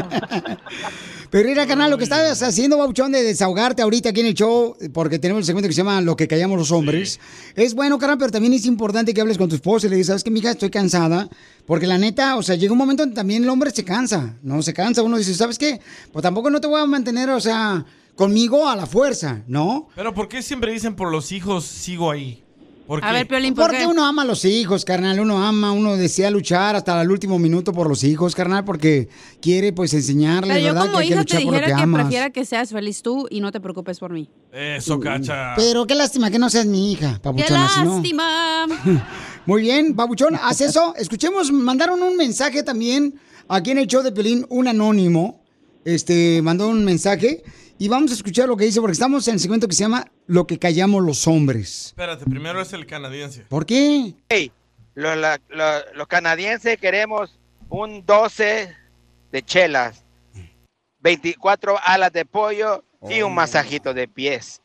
Pero mira, carnal, lo que estás haciendo, papuchón, de desahogarte ahorita aquí en el show, porque tenemos el segmento que se llama Lo que callamos los hombres. Sí. Es bueno, carnal, pero también es importante que hables con tu esposa y le digas, ¿sabes qué, mija? Estoy cansada. Porque la neta, o sea, llega un momento en que también el hombre se cansa, ¿no? Se cansa. Uno dice, ¿sabes qué? Pues tampoco no te voy a mantener, o sea, conmigo a la fuerza, ¿no? Pero ¿por qué siempre dicen por los hijos sigo ahí? A ver, Piolín, ¿por qué? Porque uno ama a los hijos, carnal. Uno desea luchar hasta el último minuto por los hijos, carnal, porque quiere, pues, enseñarles, pero ¿verdad? Yo como que hay que hija te luchar por lo dijera que amas. Prefiera que seas feliz tú y no te preocupes por mí. Eso, cacha. Pero qué lástima que no seas mi hija, papuchona. ¡Qué lástima! Muy bien, papuchón, haz eso. Escuchemos, mandaron un mensaje también aquí en el show de Piolín, un anónimo. Mandó un mensaje. Y vamos a escuchar lo que dice, porque estamos en el segmento que se llama Lo que callamos los hombres. Espérate, primero es el canadiense. ¿Por qué? Hey, los canadienses queremos un 12 de chelas, 24 alas de pollo y un masajito de pies.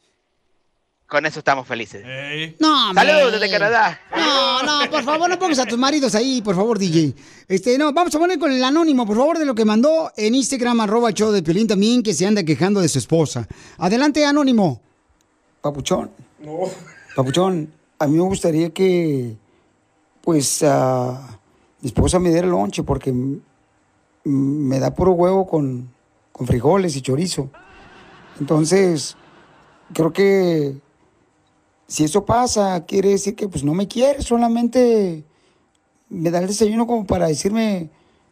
Con eso estamos felices. Hey. No, saludos desde Canadá. No, por favor, no pongas a tus maridos ahí, por favor, DJ. No, vamos a poner con el anónimo, por favor, de lo que mandó en Instagram, @show de Piolín también, que se anda quejando de su esposa. Adelante, anónimo. Papuchón. No. Papuchón, a mí me gustaría que, pues, mi esposa me diera lonche, porque me da puro huevo con frijoles y chorizo. Entonces, creo que si eso pasa, quiere decir que pues no me quiere, solamente me da el desayuno como para decirme,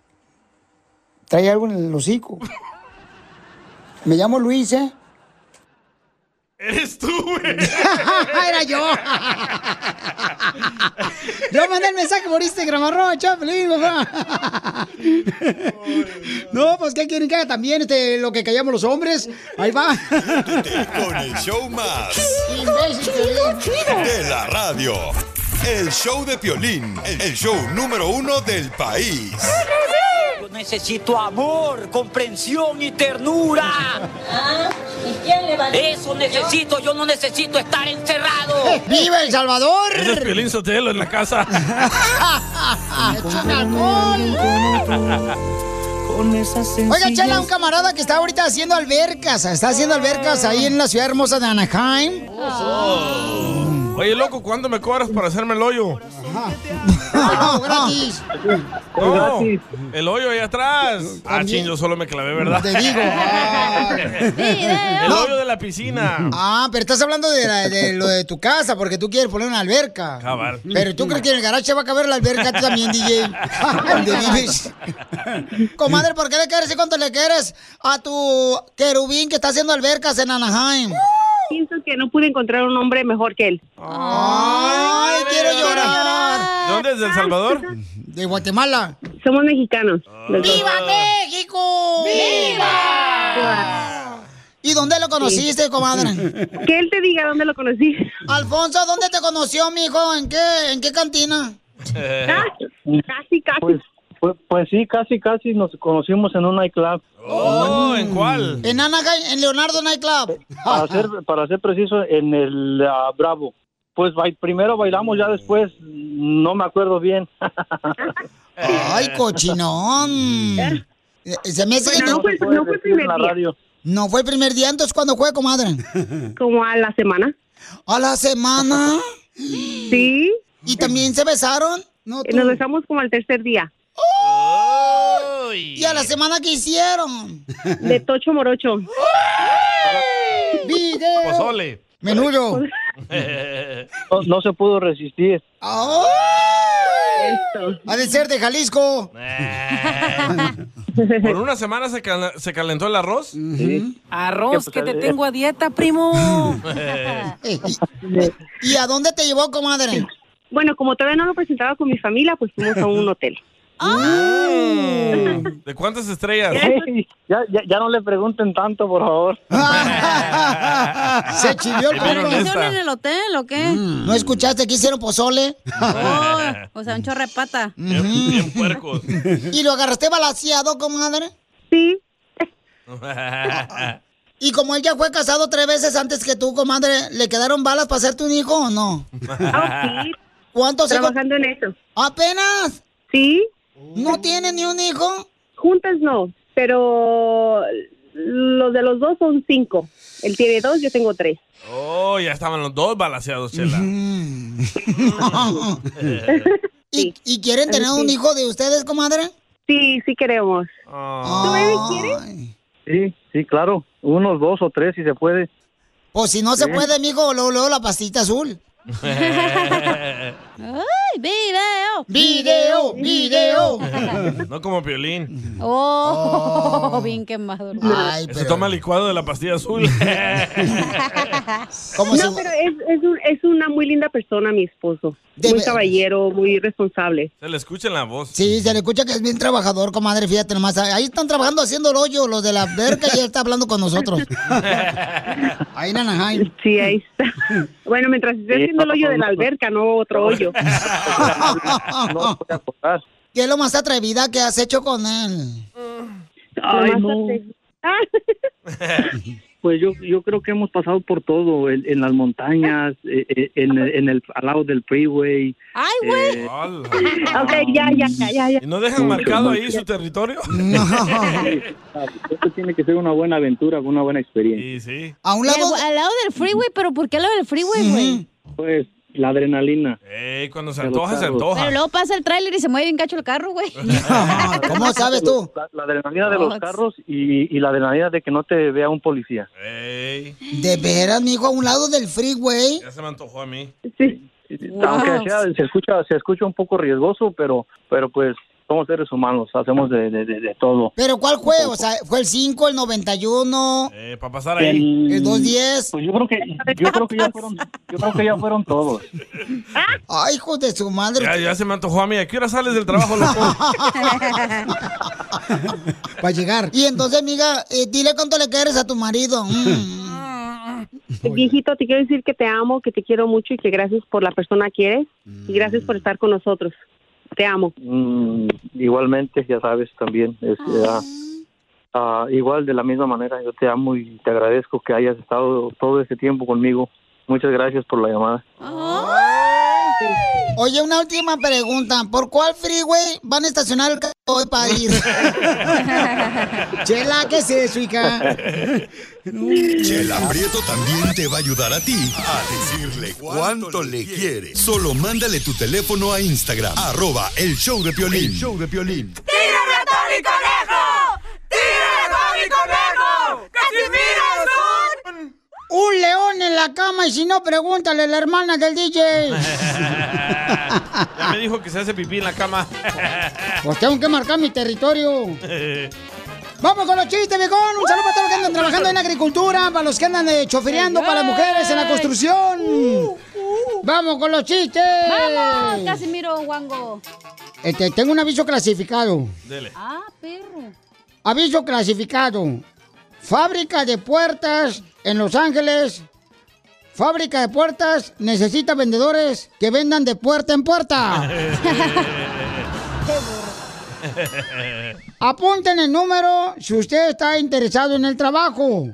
trae algo en el hocico. Me llamo Luis, ¿eh? Eres tú, güey. Era yo. Yo mandé el mensaje por Instagram, @Chaplin, papá. No, pues ¿qué quieren que haga también lo que callamos los hombres? Ahí va. Con el show más de la radio. El show de Piolín, el show número 1 del país. Yo necesito amor, comprensión y ternura. ¿Y quién le va a decir? Eso necesito, yo no necesito estar encerrado. ¡Viva El Salvador! Ese es Piolín Sotelo en la casa. Oiga, Chela, un camarada que está ahorita haciendo albercas. Está haciendo albercas ahí en la ciudad hermosa de Anaheim. Oye, loco, ¿cuándo me cobras para hacerme el hoyo? gratis. No, el hoyo ahí atrás. Ah, ching, yo solo me clavé, ¿verdad? Te digo. El hoyo de la piscina. Ah, pero estás hablando de lo de tu casa, porque tú quieres poner una alberca. Cabal. Pero tú crees que en el garaje va a caber la alberca, tú también, DJ. ¿Dónde vives? Comadre, ¿por qué le quieres y cuánto le quieres a tu querubín que está haciendo albercas en Anaheim? Pienso que no pude encontrar un hombre mejor que él. ¡Ay, quiero llorar! ¿De dónde es? ¿De El Salvador? De Guatemala. Somos mexicanos. ¡Viva México! ¡Viva! ¿Y dónde lo conociste, comadre? Que él te diga dónde lo conocí. Alfonso, ¿dónde te conoció, mijo? ¿En qué cantina? Casi. Pues sí, casi nos conocimos en un nightclub. Oh, ¿en cuál? En Anaheim, en Leonardo Nightclub. Para ser preciso, en el Bravo. Pues primero bailamos, ya después no me acuerdo bien. Ay, cochinón. Se me hace que no fue el primer día. No fue el primer día, entonces ¿cuándo fue, comadre? Como a la semana. ¿A la semana? Sí. ¿Y también se besaron? No, nos besamos como al tercer día. ¡Oh! ¿Y a la semana qué hicieron? De tocho morocho. ¡Video! Pozole. Menudo. No se pudo resistir. ¡Oh! Ha de ser de Jalisco. ¿Por una semana se calentó el arroz? Sí. Arroz, que te tengo a dieta, primo. ¿Y a dónde te llevó, comadre? Bueno, como todavía no lo presentaba con mi familia, pues fuimos a un hotel. ¿De cuántas estrellas? Ya no le pregunten tanto, por favor. Se chivió el ¿Pero qué hicieron en el hotel o qué? ¿No escuchaste que hicieron pozole? O sea, un chorre de pata. Bien puercos. ¿Y lo agarraste balaseado, comadre? Sí. Y como él ya fue casado 3 veces antes que tú, comadre, ¿le quedaron balas para hacerte un hijo o no? Sí. ¿Cuántos Trabajando en eso. ¿Apenas? Sí. ¿No tiene ni un hijo? Juntas no, pero los de los dos son 5. Él tiene 2, yo tengo 3. Oh, ya estaban los 2 balaseados, Chela. ¿Y quieren tener un hijo de ustedes, comadre? Sí queremos. ¿Tu bebé quiere? Sí, claro. Unos 2 o 3 si se puede. Pues si no se puede, mijo, luego la pastita azul. ¡Ay, video! No como Piolín. Bien quemado. Ay, Se toma licuado de la pastilla azul. Pero es una muy linda persona, mi esposo. Muy caballero, muy responsable. Se le escucha en la voz. Sí, se le escucha que es bien trabajador, comadre, fíjate nomás. Ahí están trabajando haciendo el hoyo, los de la verca, y él está hablando con nosotros. Ahí en Anaheim. Sí, ahí está. Bueno, mientras esté haciendo el hoyo de la alberca, no otro hoyo. ¿Qué es lo más atrevida que has hecho con él? Ay, no. Pues yo creo que hemos pasado por todo, en las montañas, al lado del freeway. ¡Ay, güey! Ok, ya. ¿Y no dejan marcado ahí su territorio? No. Esto tiene que ser una buena aventura, una buena experiencia. Sí. Al lado del freeway, pero ¿por qué al lado del freeway, güey? Pues la adrenalina. Cuando se antoja, se antoja. Pero luego pasa el tráiler y se mueve bien cacho el carro, güey. ¿Cómo sabes tú? La adrenalina de los carros y la adrenalina de que no te vea un policía. ¿De veras, mijo, a un lado del freeway? Ya se me antojó a mí. Sí. Aunque se escucha un poco riesgoso, pero pues somos seres humanos, hacemos de todo. ¿Pero cuál fue? O sea, ¿fue el 5, el 91? Para pasar ahí. ¿El 210? Pues yo creo que ya fueron todos. Ay, hijo de su madre. Ya se me antojó a mí. ¿A qué hora sales del trabajo, loco? Para llegar. Y entonces, amiga, dile cuánto le quieres a tu marido. Viejito, te quiero decir que te amo, que te quiero mucho y que gracias por la persona que eres y gracias por estar con nosotros. Te amo. Igualmente, ya sabes, también. Igual, de la misma manera, yo te amo y te agradezco que hayas estado todo este tiempo conmigo. Muchas gracias por la llamada. Oye, una última pregunta. ¿Por cuál freeway van a estacionar el carro Voy para ir. Chela, ¿qué es eso, hija? Chela Prieto también te va a ayudar a ti a decirle cuánto le quiere. Solo mándale tu teléfono a Instagram, @elshowdepiolín. ¡Tírame a Tony Conejo! ¡Tírame a Tony Conejo! ¡Casimiro es Un león en la cama y si no, pregúntale a la hermana del DJ. Ya me dijo que se hace pipí en la cama. Pues tengo que marcar mi territorio. Vamos con los chistes, viejón. Un saludo para todos los que andan trabajando en agricultura, para los que andan chofereando, para las mujeres en la construcción. Vamos con los chistes. Vamos, Casimiro Wango. Tengo un aviso clasificado. Dele. Ah, perro. Aviso clasificado. Fábrica de puertas en Los Ángeles. Fábrica de puertas necesita vendedores que vendan de puerta en puerta. Apunten el número si usted está interesado en el trabajo.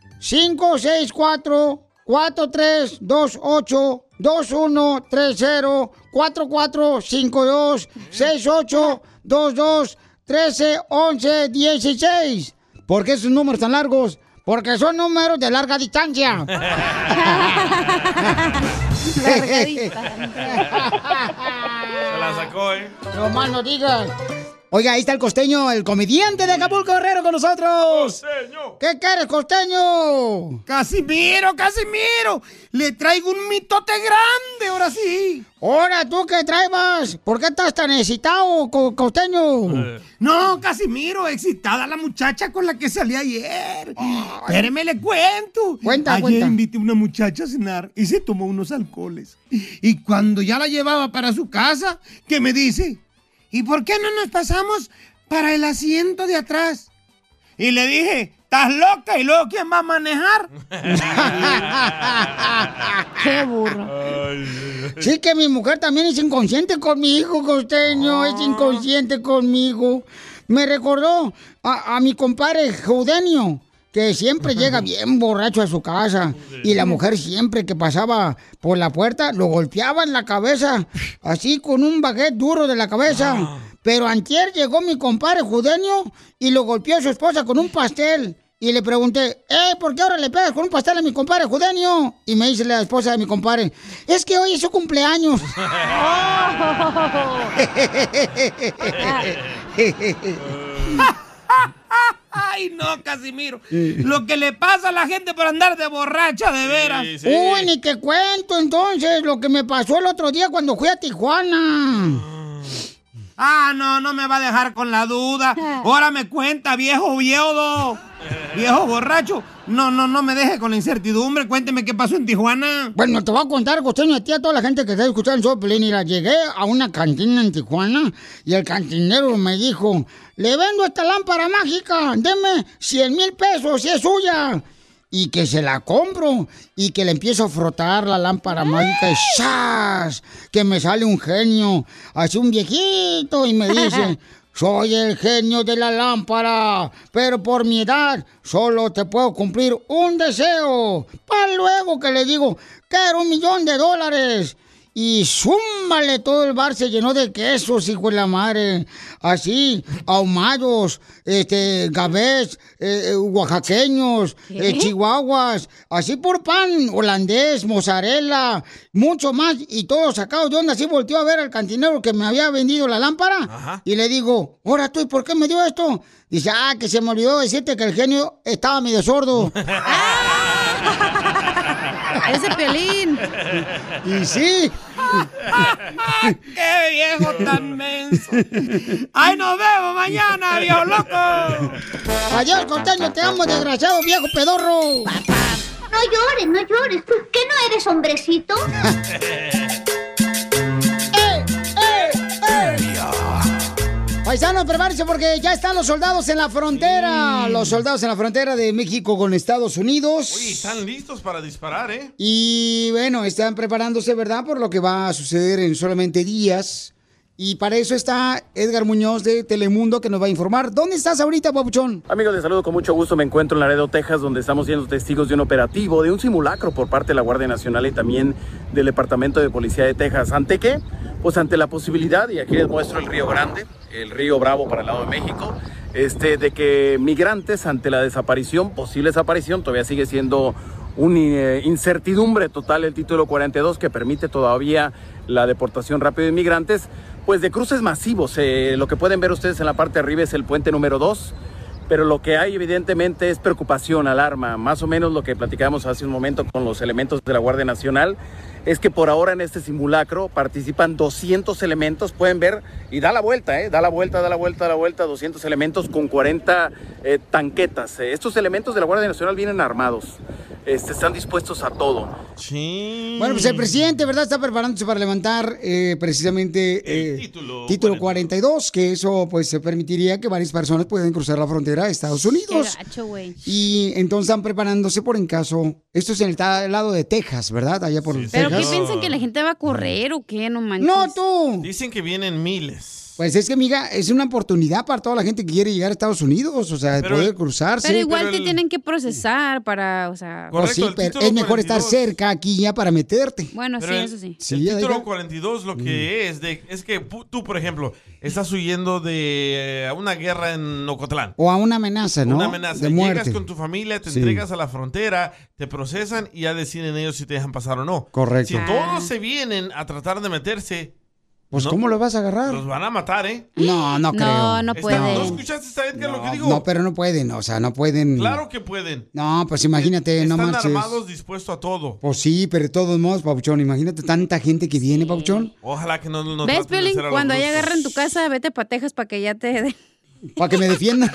564-432-8100-4452-6822-1311-16. ¿Por qué esos números tan largos? Porque son números de larga distancia. Larga distancia. Se la sacó, No más no digas. Oiga, ahí está el costeño, el comediante de Acapulco Guerrero con nosotros. ¡Costeño! ¿Qué quieres, costeño? Casimiro, le traigo un mitote grande, ahora sí. Ahora, ¿tú qué traes? ¿Por qué estás tan excitado, costeño? No, Casimiro, excitada la muchacha con la que salí ayer. Espéreme, le cuento. Cuenta. Invité a una muchacha a cenar y se tomó unos alcoholes. Y cuando ya la llevaba para su casa, que me dice... ¿Y por qué no nos pasamos para el asiento de atrás? Y le dije, ¿estás loca? ¿Y luego quién va a manejar? ¡Qué burro! Sí, que mi mujer también es inconsciente conmigo, costeño. Es inconsciente conmigo. Me recordó a mi compadre Judenio, que siempre llega bien borracho a su casa. Y la mujer siempre que pasaba por la puerta lo golpeaba en la cabeza, así con un baguette duro de la cabeza. Pero antier llegó mi compadre Judenio y lo golpeó a su esposa con un pastel. Y le pregunté, ¿por qué ahora le pegas con un pastel a mi compadre Judenio? Y me dice la esposa de mi compadre, es que hoy es su cumpleaños. Ay, no, Casimiro. Lo que le pasa a la gente por andar de borracha, de veras. Sí. Uy, ni te cuento entonces lo que me pasó el otro día cuando fui a Tijuana. Ah, no me va a dejar con la duda. Ahora me cuenta, viejo viejo borracho. No me deje con la incertidumbre. Cuénteme qué pasó en Tijuana. Bueno, te voy a contar, costeño, a ti, a toda la gente que está escuchando el show, Pelín. Mira, llegué a una cantina en Tijuana y el cantinero me dijo, le vendo esta lámpara mágica, deme 100,000 pesos si es suya. Y que se la compro y que le empiezo a frotar la lámpara mágica y ¡zas! Que me sale un genio, así un viejito, y me dice, soy el genio de la lámpara, pero por mi edad solo te puedo cumplir un deseo. Para luego que le digo, quiero $1,000,000. Y súmale, todo el bar se llenó de quesos, hijo de la madre. Así, ahumados, gabés, oaxaqueños, chihuahuas, así por pan, holandés, mozzarella, mucho más. Y todo sacado de onda, así volteó a ver al cantinero que me había vendido la lámpara. Ajá. Y le digo, ahora tú, ¿y por qué me dio esto? Dice, que se me olvidó decirte que el genio estaba medio sordo. ¡Ese Piolín! Y sí. ¡Qué viejo tan menso! ¡Ay, nos vemos mañana, viejo loco! Adiós, costeño, te amo, desgraciado, viejo pedorro. No llores. ¿Tú qué no eres hombrecito? Paisanos, prepárense porque ya están los soldados en la frontera. Sí. Los soldados en la frontera de México con Estados Unidos. Uy, están listos para disparar, ¿eh? Y bueno, están preparándose, ¿verdad? Por lo que va a suceder en solamente días. Y para eso está Edgar Muñoz de Telemundo que nos va a informar. ¿Dónde estás ahorita, papuchón? Amigos, les saludo con mucho gusto. Me encuentro en Laredo, Texas, donde estamos siendo testigos de un operativo, de un simulacro por parte de la Guardia Nacional y también del Departamento de Policía de Texas. ¿Ante qué? pues ante la posibilidad, y aquí les muestro el Río Grande, el Río Bravo para el lado de México, de que migrantes ante la desaparición, posible desaparición, todavía sigue siendo una incertidumbre total el título 42 que permite todavía la deportación rápida de inmigrantes, pues de cruces masivos. Lo que pueden ver ustedes en la parte de arriba es el puente número 2, pero lo que hay evidentemente es preocupación, alarma, más o menos lo que platicábamos hace un momento con los elementos de la Guardia Nacional, es que por ahora en este simulacro participan 200 elementos, pueden ver, y da la vuelta, 200 elementos con 40 tanquetas. Estos elementos de la Guardia Nacional vienen armados. Están dispuestos a todo. Sí. Bueno, pues el presidente, ¿verdad? Está preparándose para levantar precisamente el título 42, que eso pues se permitiría que varias personas puedan cruzar la frontera a Estados Unidos. Qué gacho, güey. Y entonces están preparándose por en caso. Esto es en el lado de Texas, ¿verdad? Allá por Texas. ¿Pero qué piensan que la gente va a correr o qué? No manches. No, tú. Dicen que vienen miles. Pues es que, amiga, es una oportunidad para toda la gente que quiere llegar a Estados Unidos, o sea, de poder cruzarse. Pero igual te tienen que procesar para, o sea... Pues sí, pero es mejor 42. estar cerca aquí ya para meterte. Bueno, Pero sí, eso sí. El título 42 lo que es que tú, por ejemplo, estás huyendo de una guerra en Ocotlán. O a una amenaza, ¿no? Una amenaza. De muerte. Llegas con tu familia, te Sí. entregas a la frontera, te procesan y ya deciden ellos si te dejan pasar o no. Correcto. Si todos se vienen a tratar de meterse... Pues, ¿cómo lo vas a agarrar? Los van a matar, ¿eh? No, no creo. No pueden. ¿No escuchaste a Edgar lo que dijo? No, pero no pueden, o sea, no pueden. Claro que pueden. No, pues imagínate, no Están marches. armados, dispuestos a todo. Pues sí, pero de todos modos, Papuchón, imagínate tanta gente que viene, Papuchón. Ojalá que no ¿Ves, traten de Piolín? hacer a los Cuando ahí rusos. agarren tu casa, vete pa' Texas para que ya te den. Para que me defiendan.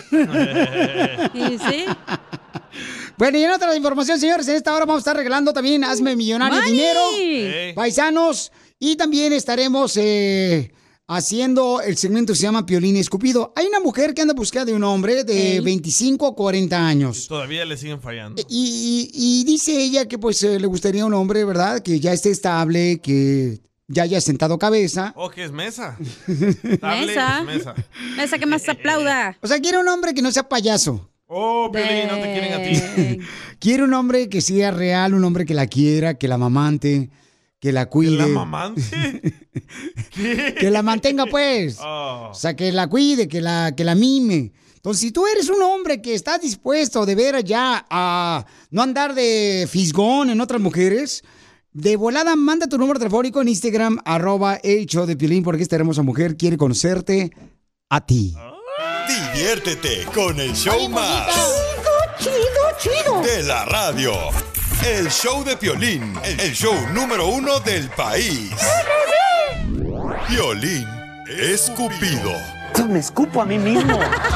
Y sí. Bueno, y en otra información, señores, en esta hora vamos a estar regalando también Hazme Millonario ¡Money! dinero, Hey. paisanos, y también estaremos haciendo el segmento que se llama Piolín Escupido. Hay una mujer que anda buscando de un hombre de 25 a 40 años. Todavía le siguen fallando. Y dice ella que pues le gustaría un hombre, ¿verdad? Que ya esté estable, que ya haya sentado cabeza. Oh, que es mesa. Mesa. Mesa. Mesa que más aplauda. O sea, quiere un hombre que no sea payaso. Oh, Piolín, no te quieren a ti. Quiere un hombre que sea real, un hombre que la quiera, que la amamante, que la cuide. ¿La mamante? ¿Qué? Que la mantenga, pues. Oh. O sea, que la cuide, que la mime. Entonces, si tú eres un hombre que estás dispuesto de veras ya a no andar de fisgón en otras mujeres, de volada, manda tu número telefónico en Instagram, @el show de Piolín, porque esta hermosa mujer quiere conocerte a ti. Diviértete con el show más Chido. de la radio. El show de Piolín, el show número 1 del país. Piolín Escupido. Me escupo a mí mismo.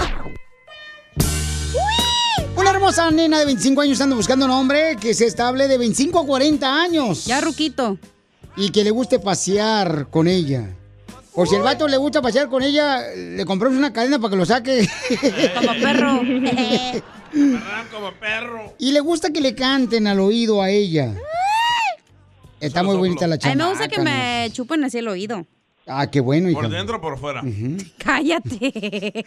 Una hermosa nena de 25 años anda buscando un hombre que se estable de 25 a 40 años. Ya, ruquito. Y que le guste pasear con ella. O si el vato le gusta pasear con ella, le compramos una cadena para que lo saque. Como perro. Como perro. Y le gusta que le canten al oído a ella. Está muy bonita la A mí chamaca. me gusta que me chupen así el oído. Ah, qué bueno, hija. ¿Por dentro o por fuera? Cállate.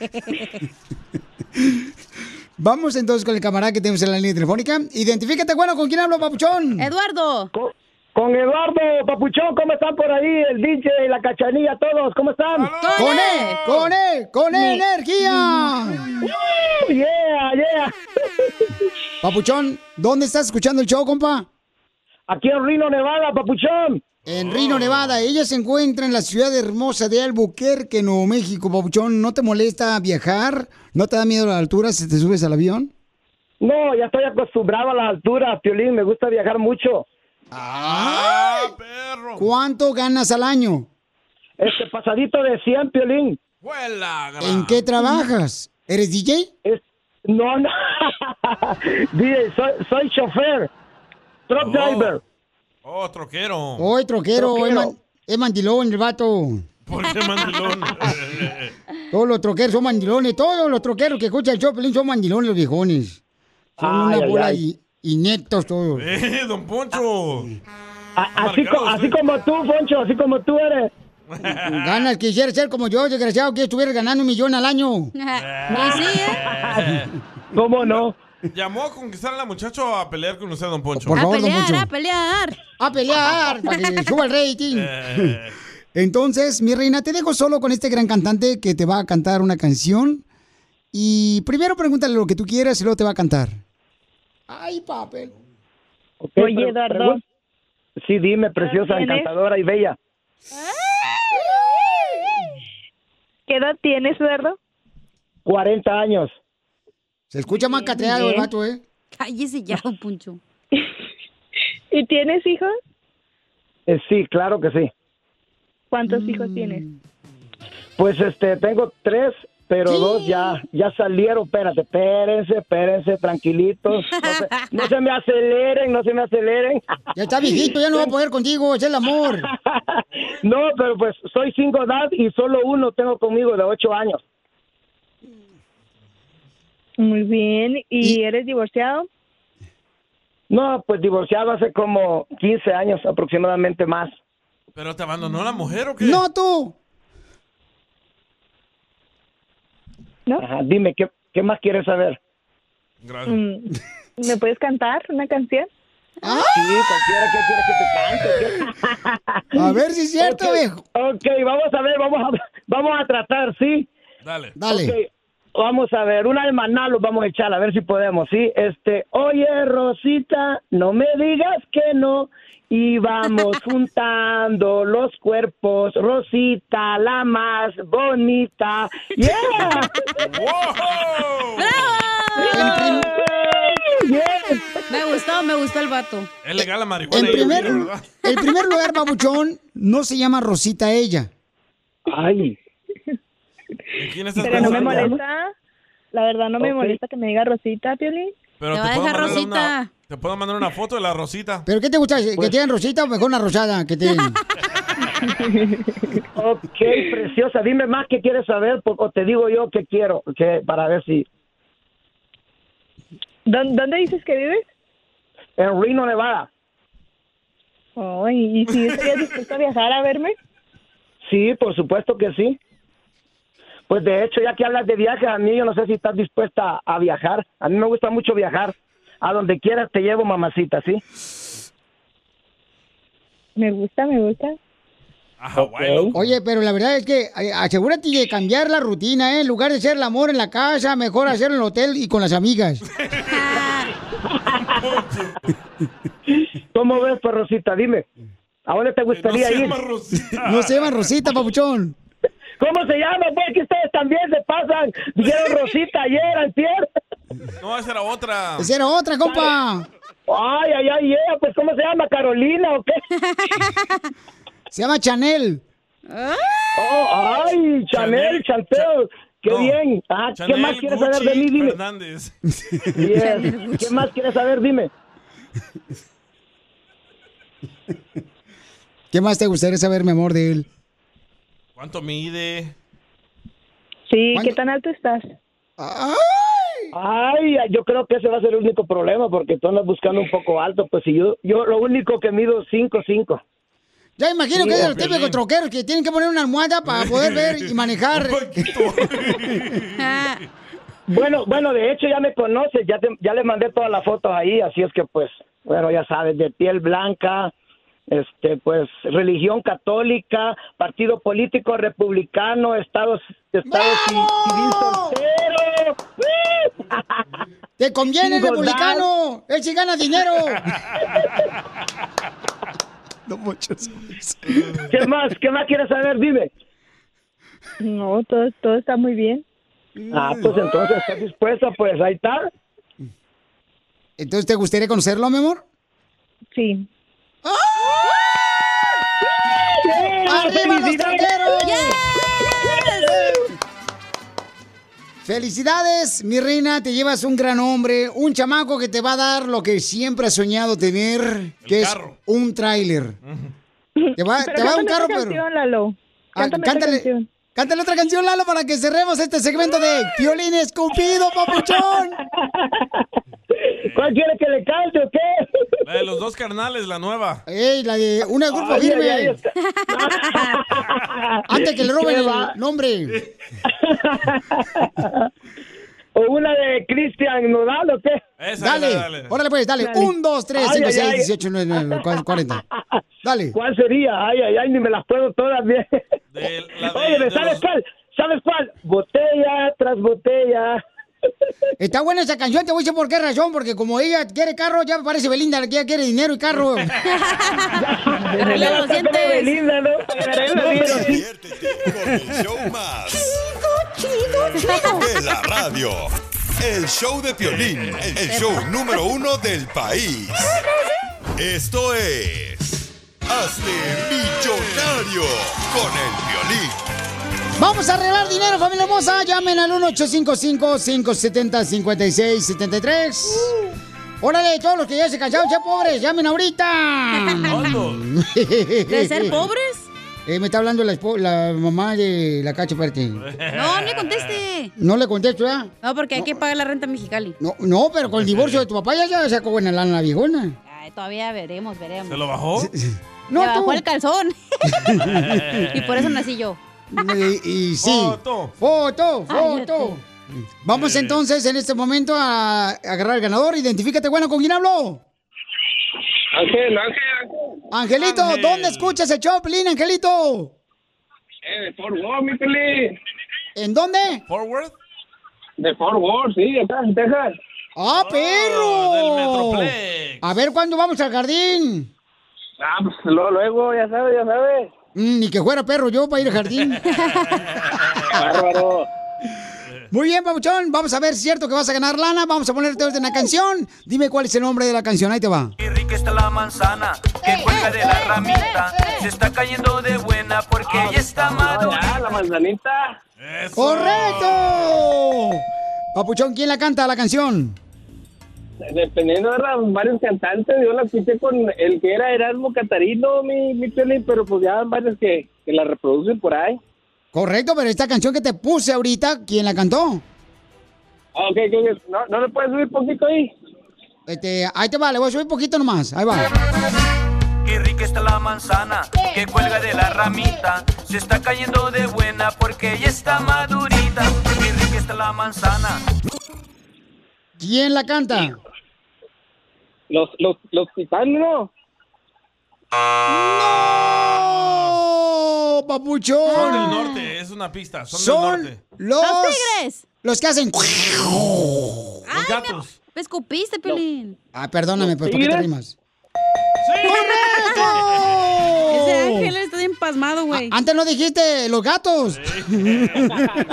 Vamos entonces con el camarada que tenemos en la línea telefónica. Identifícate, bueno, ¿con quién hablo, papuchón? Eduardo. Con Eduardo, papuchón, ¿cómo están por ahí? El DJ, la Cachanilla, todos, ¿cómo están? ¡Con energía! Yeah. Papuchón, ¿dónde estás escuchando el show, compa? Aquí en Reno, Nevada, papuchón. En Reno, Nevada. Ella se encuentra en la ciudad hermosa de Albuquerque, Nuevo México, papuchón. ¿No te molesta viajar? ¿No te da miedo la altura si te subes al avión? No, ya estoy acostumbrado a la altura, Piolín, me gusta viajar mucho. ¡Ah, perro! ¿Cuánto ganas al año? Pasadito de 100, Piolín. ¿En qué trabajas? ¿Eres DJ? No. DJ, soy chofer, truck driver. Oh, troquero. Hoy troquero. Es mandilón el vato. ¿Por qué mandilón? Todos los troqueros son mandilones. Todos los troqueros que escuchan el show, Pelín, son mandilones los viejones. Son una bola ineptos todos. Don Poncho. Así como tú, Poncho, así como tú eres. Ganas, quisiera ser como yo, desgraciado, que estuviera ganando 1 millón al año. ¿Cómo no? Llamó a conquistar a la muchacha a pelear con usted, don Poncho. Por favor, don Poncho. A pelear. A pelear, para que suba el rating. Entonces, mi reina, te dejo solo con este gran cantante que te va a cantar una canción. Y primero pregúntale lo que tú quieras y luego te va a cantar. Ay, papel. Okay, Oye, Eduardo. Sí, dime, preciosa, ¿Tienes? encantadora y bella. ¿Qué edad tienes, Eduardo? 40 años. Se escucha más catreado el bien. vato, ¿eh? Cállese ya, don Poncho. ¿Y tienes hijos? Sí, claro que sí. ¿Cuántos hijos tienes? Pues tengo 3, pero 2 ya salieron. Espérense, tranquilitos. No se me aceleren. Ya está viejito, ya no va a poder contigo, es el amor. No, pero pues soy single dad y solo uno tengo conmigo de 8 años. Muy bien. ¿Y eres divorciado? No, pues divorciado hace como 15 años aproximadamente más. ¿Pero te abandonó la mujer o qué? ¡No, tú! ¿No? Ajá, dime, ¿qué más quieres saber? Gracias. ¿Me puedes cantar una canción? Sí, cualquiera que quieres que te cante. A ver si es cierto, viejo. Ok, vamos a tratar, ¿sí? Dale. Ok, vamos a ver, una de Maná los vamos a echar, a ver si podemos, ¿sí? Oye, Rosita, no me digas que no, y vamos juntando los cuerpos, Rosita, la más bonita. ¡Yeah! ¡Bravo! Yes. Me gustó el vato. Es legal la marihuana. En primer lugar, babuchón, no se llama Rosita ella. Ay. ¿En quién estás Pero no me pensando? molesta. La verdad no me molesta que me diga Rosita, Piolín. Pero Te va a dejar Rosita. Te puedo mandar una foto de la Rosita. ¿Pero qué te gusta? ¿Que te den Rosita o mejor una rosada? Que te den? Ok, preciosa, dime más qué quieres saber o te digo yo qué quiero, para ver si... ¿Dónde dices que vives? En Reno, Nevada. ¿Y si estarías dispuesto a viajar a verme? Sí, por supuesto que sí. Pues de hecho, ya que hablas de viajes, a mí yo no sé si estás dispuesta a viajar. A mí me gusta mucho viajar. A donde quieras te llevo, mamacita, ¿sí? Me gusta. Oye, pero la verdad es que asegúrate de cambiar la rutina, ¿eh? En lugar de hacer el amor en la casa, mejor hacerlo en el hotel y con las amigas. ¿Cómo ves, pues, Rosita? Dime. ¿A dónde te gustaría ir? No se llama Rosita, papuchón. ¿Cómo se llama? Pues que ustedes también se pasan. Dijeron Rosita ayer, antier. No, esa era otra. Esa era otra, compa. Ay, pues ¿cómo se llama? ¿Carolina o qué? Se llama Chanel. Ay, Chanel, Chantel. Qué bien. Chanel, ¿qué más quieres saber de mí? Dime. Fernández. Bien. ¿Qué más quieres saber? Dime. ¿Qué más te gustaría saber, mi amor, de él? ¿Cuánto mide? Sí, ¿qué tan alto estás? Ay, yo creo que ese va a ser el único problema porque tú andas buscando un poco alto. Pues si yo lo único que mido 5'5". Ya imagino Sí, que es de los ok. típicos troqueros que tienen que poner una almohada para poder ver y manejar. Bueno, de hecho ya me conoces, ya le mandé todas las fotos ahí, así es que pues, bueno, ya sabes, de piel blanca, pues religión católica, partido político republicano, estado civil soltero. ¡Te conviene el Single republicano! ¡Él sí gana dinero! No muchos. ¿Qué más quieres saber? Dime. No, todo está muy bien. Pues entonces, ¿estás dispuesta? Pues ahí está. ¿Entonces te gustaría conocerlo, mi amor? Sí. ¡Arriba los troqueros! ¡Felicidades, mi reina! Te llevas un gran hombre, un chamaco que te va a dar lo que siempre has soñado tener, que es un tráiler. Te va a dar un carro, pero... Canción, Lalo. Cántale otra canción, Lalo, para que cerremos este segmento de Piolín Escupido, papuchón. ¿Cuál quiere que le cante o qué? La de los dos carnales, la nueva. ¡Ey, la de una de Grupo Firme! Antes que le roben el nombre. ¿O una de Cristian Nodal o qué? Dale, órale pues, dale. 1, 2, 3, 5, 6, 18, 19, 40. Dale. ¿Cuál sería? Ay, ni me las puedo todas bien. Oye, ¿sabes cuál? ¿Sabes cuál? Botella tras botella. Está buena esa canción, te voy a decir por qué razón, porque como ella quiere carro, ya me parece Belinda, que ella quiere dinero y carro. Arregla los dientes. Belinda, ¿no? Diviértete con el show más Chido. de la radio. El show de Piolín, el show número 1 del país. Esto es Hazte Millonario con el Piolín. Vamos a arreglar dinero, familia hermosa. Llamen al 1-855-570-5673. Órale, todos los que ya se cansaron, sean pobres, llamen ahorita. ¿De ser pobres? Me está hablando la mamá de la Cacha, espérate. No le conteste. No le contesto, ¿ya? No, porque hay que pagar la renta en Mexicali. No, pero con el divorcio de tu papá ya sacó buena lana la viejona. Ay, todavía veremos. ¿Se lo bajó? No, me bajó el calzón. Y por eso nací yo. Y sí. Foto. Vamos entonces en este momento a agarrar al ganador. Identifícate, bueno, ¿con quién hablo? Ángel. Angelito, ¿dónde escuchas el show, Pelín, Angelito? De Fort Worth, mi Pelín. ¿En dónde? ¿Fort Worth? De Fort Worth, sí, acá en Texas. ¡Ah, perro! Del Metroplex. A ver, ¿cuándo vamos al jardín? Pues luego, ya sabes. Ni que fuera perro yo para ir al jardín. Bárbaro. Muy bien, papuchón. Vamos a ver si es cierto que vas a ganar lana. Vamos a ponerte una canción. Dime cuál es el nombre de la canción. Ahí te va. Qué rica está la manzana que cuelga de la ramita. Se está cayendo de buena porque ya está madura. La manzanita. Eso. ¡Correcto! Papuchón, ¿quién la canta la canción? Dependiendo de varios cantantes, yo la escuché con el que era Erasmo Catarino, mi Piolín, pero pues ya varios que la reproducen por ahí. Correcto, pero esta canción que te puse ahorita, ¿quién la cantó? Ok, ¿no le puedes subir poquito ahí? Ahí te va, le voy a subir poquito nomás, ahí va. Qué rica está la manzana que cuelga de la ramita. Se está cayendo de buena porque ya está madurita. Qué rica está la manzana. ¿Quién la canta? Los Titanes, ¿no? ¡No, papuchón! Son del norte, es una pista. Son del norte. los tigres. Los que hacen... Los gatos. Me escupiste, Pelín. Perdóname, pues, ¿por qué te rimas? ¡Sí! ¡Correcto! Ese Ángel está bien pasmado, güey. Antes no dijiste los gatos. ¡Qué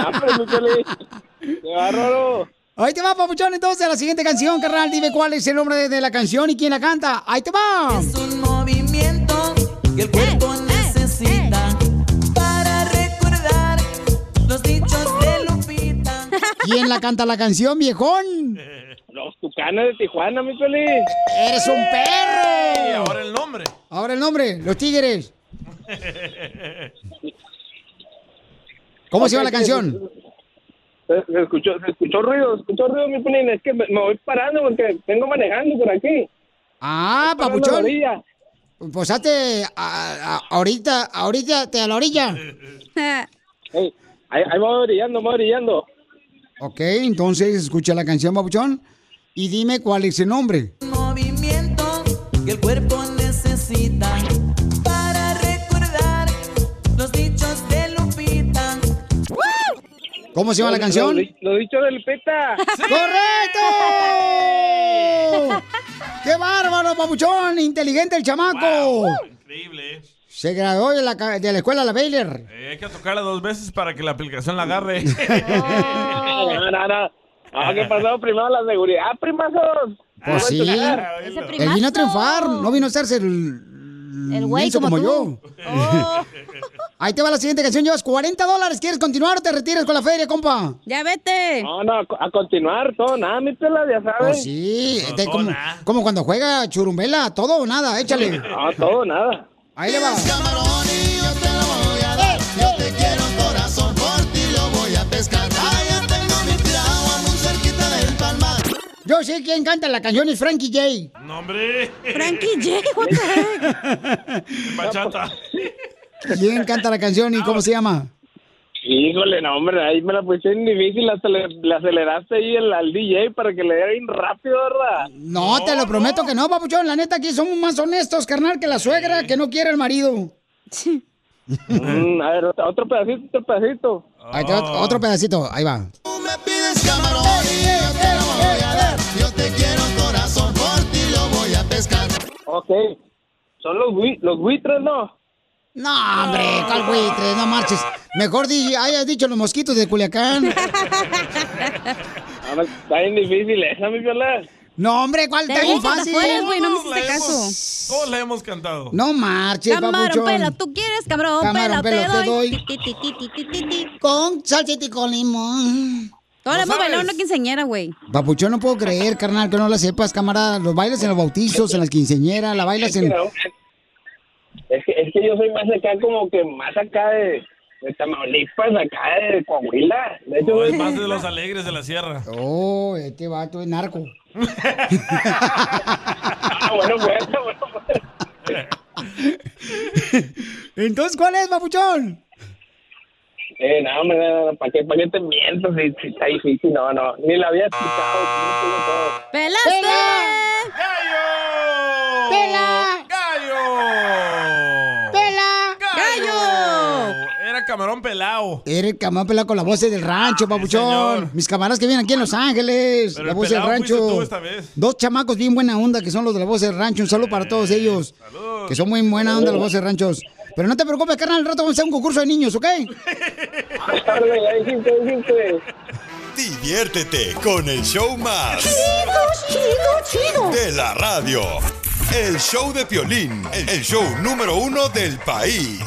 bárbaro! Ahí te va, papuchón, entonces, la siguiente canción, carnal. Dime cuál es el nombre de la canción y quién la canta. Ahí te va. Es un movimiento que el cuerpo necesita para recordar los dichos de Lupita. ¿Quién la canta la canción, viejón? Los Tucanes de Tijuana, mi Pelín. ¡Eres un perro! Y ahora el nombre. Ahora el nombre, los Tigres. ¿Cómo se llama la canción? Se escuchó ruido, mi Pelín. Es que me voy parando porque vengo manejando por aquí. Papuchón. Pues hazte ahorita a la orilla. Hey, ahí me voy brillando. Ok, entonces escucha la canción, papuchón, y dime cuál es el nombre. Movimiento que el cuerpo necesita para recordar los dichos de Lupita. ¿Cómo se llama la canción? Lo dicho de Lupita. ¡Correcto! ¡Qué bárbaro, papuchón! ¡Inteligente el chamaco! Wow, increíble. Se graduó de la escuela La Baylor. Hay que tocarla 2 veces para que la aplicación la agarre. No. ¿Qué pasó? Primero la seguridad, primazos. Pues sí. Él vino a triunfar, no vino a hacerse el güey como yo. Oh. Ahí te va la siguiente canción. Llevas $40. ¿Quieres continuar o te retiras con la feria, compa? Ya vete. No, a continuar, todo, nada, mi pela, ya sabes. Pues sí, como cuando juega churumbela, todo o nada, échale. No, todo o nada. Ahí le va. Camarón y yo te lo voy a dar. Yo te quiero corazón, por ti lo voy a pescar. Ya tengo mi piragua muy cerquita del palmar. Yo sé quién canta la canción, es Frankie J. No, hombre. Frankie J, what the heck? Bachata. ¿Quién canta la canción y cómo se llama? Híjole, no, hombre, ahí me la puse bien difícil, hasta le aceleraste ahí al DJ para que le diera bien rápido, ¿verdad? No, te lo prometo que no, papuchón. La neta, aquí somos más honestos, carnal, que la suegra que no quiere el marido. A ver, otro pedacito. Ahí te va otro pedacito, ahí va. Tú me pides camarón y yo te lo voy a dar. Yo te quiero corazón, por ti lo voy a pescar. Ok, son los buitres, ¿no? No, hombre, ¿cuál buitres? No marches. Mejor hayas dicho los mosquitos de Culiacán. Está bien difícil esa, mi Viola. No, hombre, ¿cuál está bien fácil? Güey, no me hiciste caso. Todos la hemos cantado. No marches, Camarón papuchón. pelo, ¿tú quieres camarón pelo? Te doy. Con salsita y con limón. Todos hemos bailado una quinceañera, güey. Papuchón, no puedo creer, carnal, que no la sepas, camarada. Los bailas en los bautizos, en las quinceañeras, la bailas en... Es que yo soy más acá, como que más acá de Tamaulipas, acá de Coahuila. De hecho, es más de los alegres de la sierra. Oh, este vato es narco. Bueno. Entonces, ¿cuál es, papuchón? No, ¿para qué te miento si está difícil? No, ni la había escuchado. ¡Pelaste! ¡Gallo! ¡Pela! ¡Gallo! ¡Pela! ¡Gallo! Era camarón pelao. Era el camarón pelado con la voz del rancho, papuchón. Mis camaradas que vienen aquí en Los Ángeles. Pero la voz del rancho. Tú esta vez. Dos chamacos bien buena onda que son los de la voz del rancho. Un saludo para todos ellos. Salud. Que son muy buena onda los voces de ranchos. Pero no te preocupes, carnal. Al rato vamos a hacer un concurso de niños, ¿ok? Diviértete con el show más Chido. de la radio. El show de Piolín, el show número 1 del país.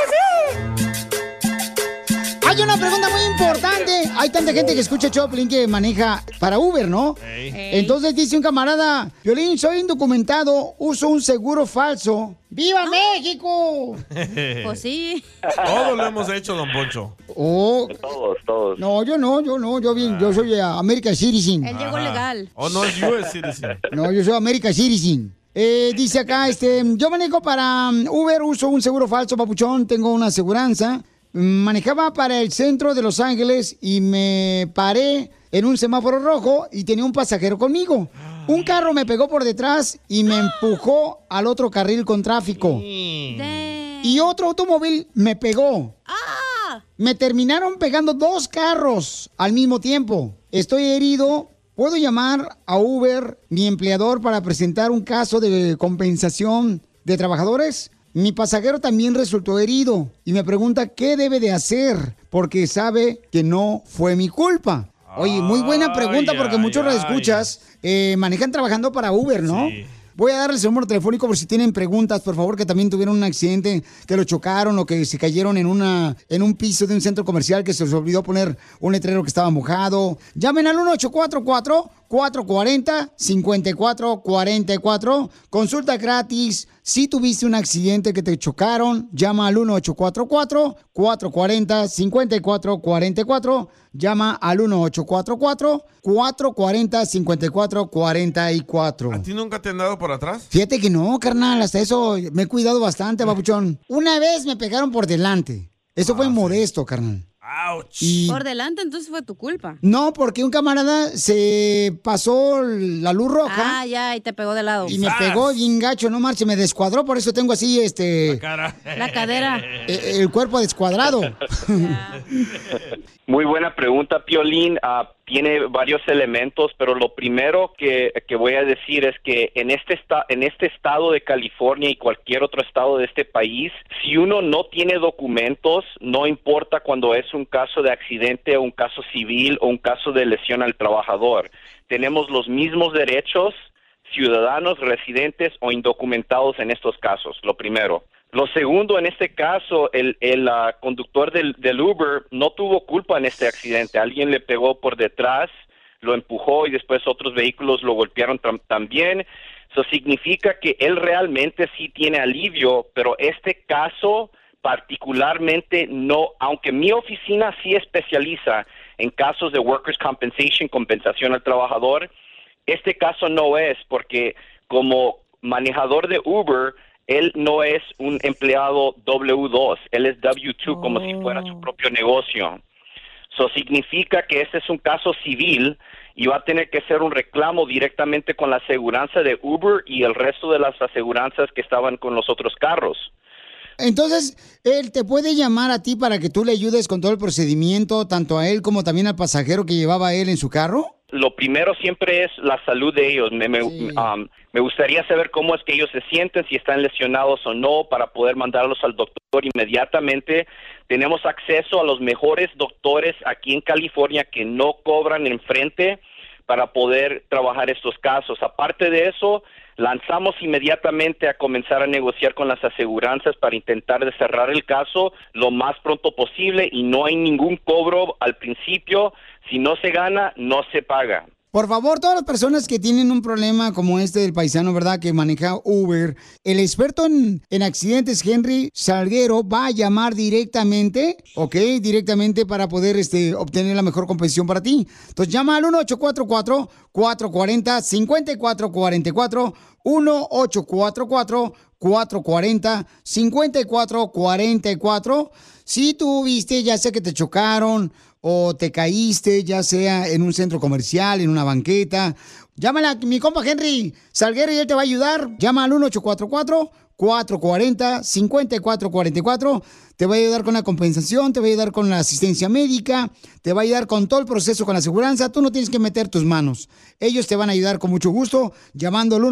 Hay una pregunta muy importante. Hay tanta gente que escucha Choplin que maneja para Uber, ¿no? Entonces dice un camarada, Piolín, soy indocumentado, uso un seguro falso. ¡Viva México! Pues sí. Todos lo hemos hecho, don Poncho. Oh. Todos. No, yo no. Yo soy American Citizen. Él llegó legal. O no es US Citizen. No, yo soy American Citizen. Dice acá, yo manejo para Uber, uso un seguro falso, papuchón, tengo una aseguranza. Manejaba para el centro de Los Ángeles y me paré en un semáforo rojo y tenía un pasajero conmigo. Un carro me pegó por detrás y me empujó al otro carril con tráfico. Y otro automóvil me pegó. Me terminaron pegando dos carros al mismo tiempo. Estoy herido. ¿Puedo llamar a Uber, mi empleador, para presentar un caso de compensación de trabajadores? Mi pasajero también resultó herido y me pregunta qué debe de hacer porque sabe que no fue mi culpa. Oye, muy buena pregunta porque muchos radioescuchas manejan trabajando para Uber, ¿no? Sí. Voy a darles el número telefónico por si tienen preguntas, por favor, que también tuvieron un accidente, que lo chocaron o que se cayeron en un piso de un centro comercial que se les olvidó poner un letrero que estaba mojado. Llamen al 1844-440-5444. Consulta gratis. Si tuviste un accidente que te chocaron, llama al 1844-440-5444. Llama al 1844-440-5444. ¿A ti nunca te han dado por atrás? Fíjate que no, carnal. Hasta eso me he cuidado bastante, papuchón. Una vez me pegaron por delante. Eso fue modesto, carnal. Y... Por delante, entonces fue tu culpa. No, porque un camarada se pasó la luz roja. Y te pegó de lado. Y me pegó bien gacho, no marche, me descuadró, por eso tengo así, La cara. La cadera. El cuerpo descuadrado. Muy buena pregunta, Piolín. Tiene varios elementos, pero lo primero que voy a decir es que en este estado de California y cualquier otro estado de este país, si uno no tiene documentos, no importa cuando es un caso de accidente o un caso civil o un caso de lesión al trabajador, tenemos los mismos derechos, ciudadanos, residentes o indocumentados en estos casos, lo primero. Lo segundo, en este caso, el conductor del Uber no tuvo culpa en este accidente. Alguien le pegó por detrás, lo empujó y después otros vehículos lo golpearon también. Eso significa que él realmente sí tiene alivio, pero este caso particularmente no, aunque mi oficina sí especializa en casos de workers' compensation, compensación al trabajador, este caso no es porque como manejador de Uber, él no es un empleado W2, él es W2 como si fuera su propio negocio. Eso significa que este es un caso civil y va a tener que hacer un reclamo directamente con la aseguranza de Uber y el resto de las aseguranzas que estaban con los otros carros. Entonces, él te puede llamar a ti para que tú le ayudes con todo el procedimiento, tanto a él como también al pasajero que llevaba él en su carro. Lo primero siempre es la salud de ellos. Me gustaría saber cómo es que ellos se sienten, si están lesionados o no, para poder mandarlos al doctor inmediatamente. Tenemos acceso a los mejores doctores aquí en California que no cobran enfrente para poder trabajar estos casos. Aparte de eso, lanzamos inmediatamente a comenzar a negociar con las aseguranzas para intentar de cerrar el caso lo más pronto posible y no hay ningún cobro al principio. Si no se gana, no se paga. Por favor, todas las personas que tienen un problema como este del paisano, ¿verdad?, que maneja Uber, el experto en accidentes, Henry Salguero, va a llamar directamente, ¿ok? Directamente para poder obtener la mejor compensación para ti. Entonces, llama al 1-844-440-5444, 1-844-440-5444. Si tú viste, ya sea que te chocaron o te caíste, ya sea en un centro comercial, en una banqueta, llámala a mi compa Henry Salguero y él te va a ayudar. Llama al 1-844-440-5444. Te va a ayudar con la compensación, te va a ayudar con la asistencia médica, te va a ayudar con todo el proceso con la aseguranza. Tú no tienes que meter tus manos. Ellos te van a ayudar con mucho gusto llamando al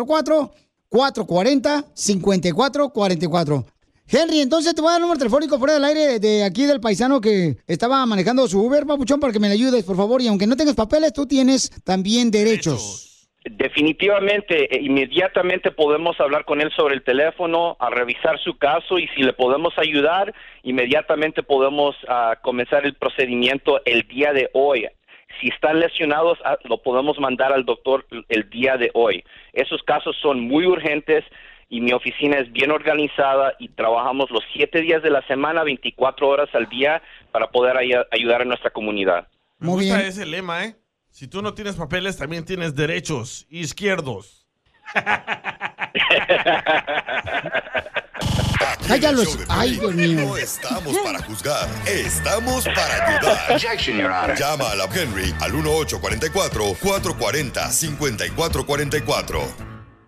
1-844-440-5444. Henry, entonces te voy a dar el número telefónico fuera del aire de aquí del paisano que estaba manejando su Uber, papuchón, para que me le ayudes, por favor. Y aunque no tengas papeles, tú tienes también derechos. Definitivamente, inmediatamente podemos hablar con él sobre el teléfono, a revisar su caso y si le podemos ayudar, inmediatamente podemos comenzar el procedimiento el día de hoy. Si están lesionados, lo podemos mandar al doctor el día de hoy. Esos casos son muy urgentes. Y mi oficina es bien organizada y trabajamos los 7 días de la semana, 24 horas al día, para poder ayudar a nuestra comunidad. Me gusta ese lema, ¿eh? Si tú no tienes papeles, también tienes derechos izquierdos. Cállalos. Ay, Dios mío. No estamos para juzgar, estamos para ayudar. Objection, Your Honor. Llama a la Henry al 1-844-440-5444.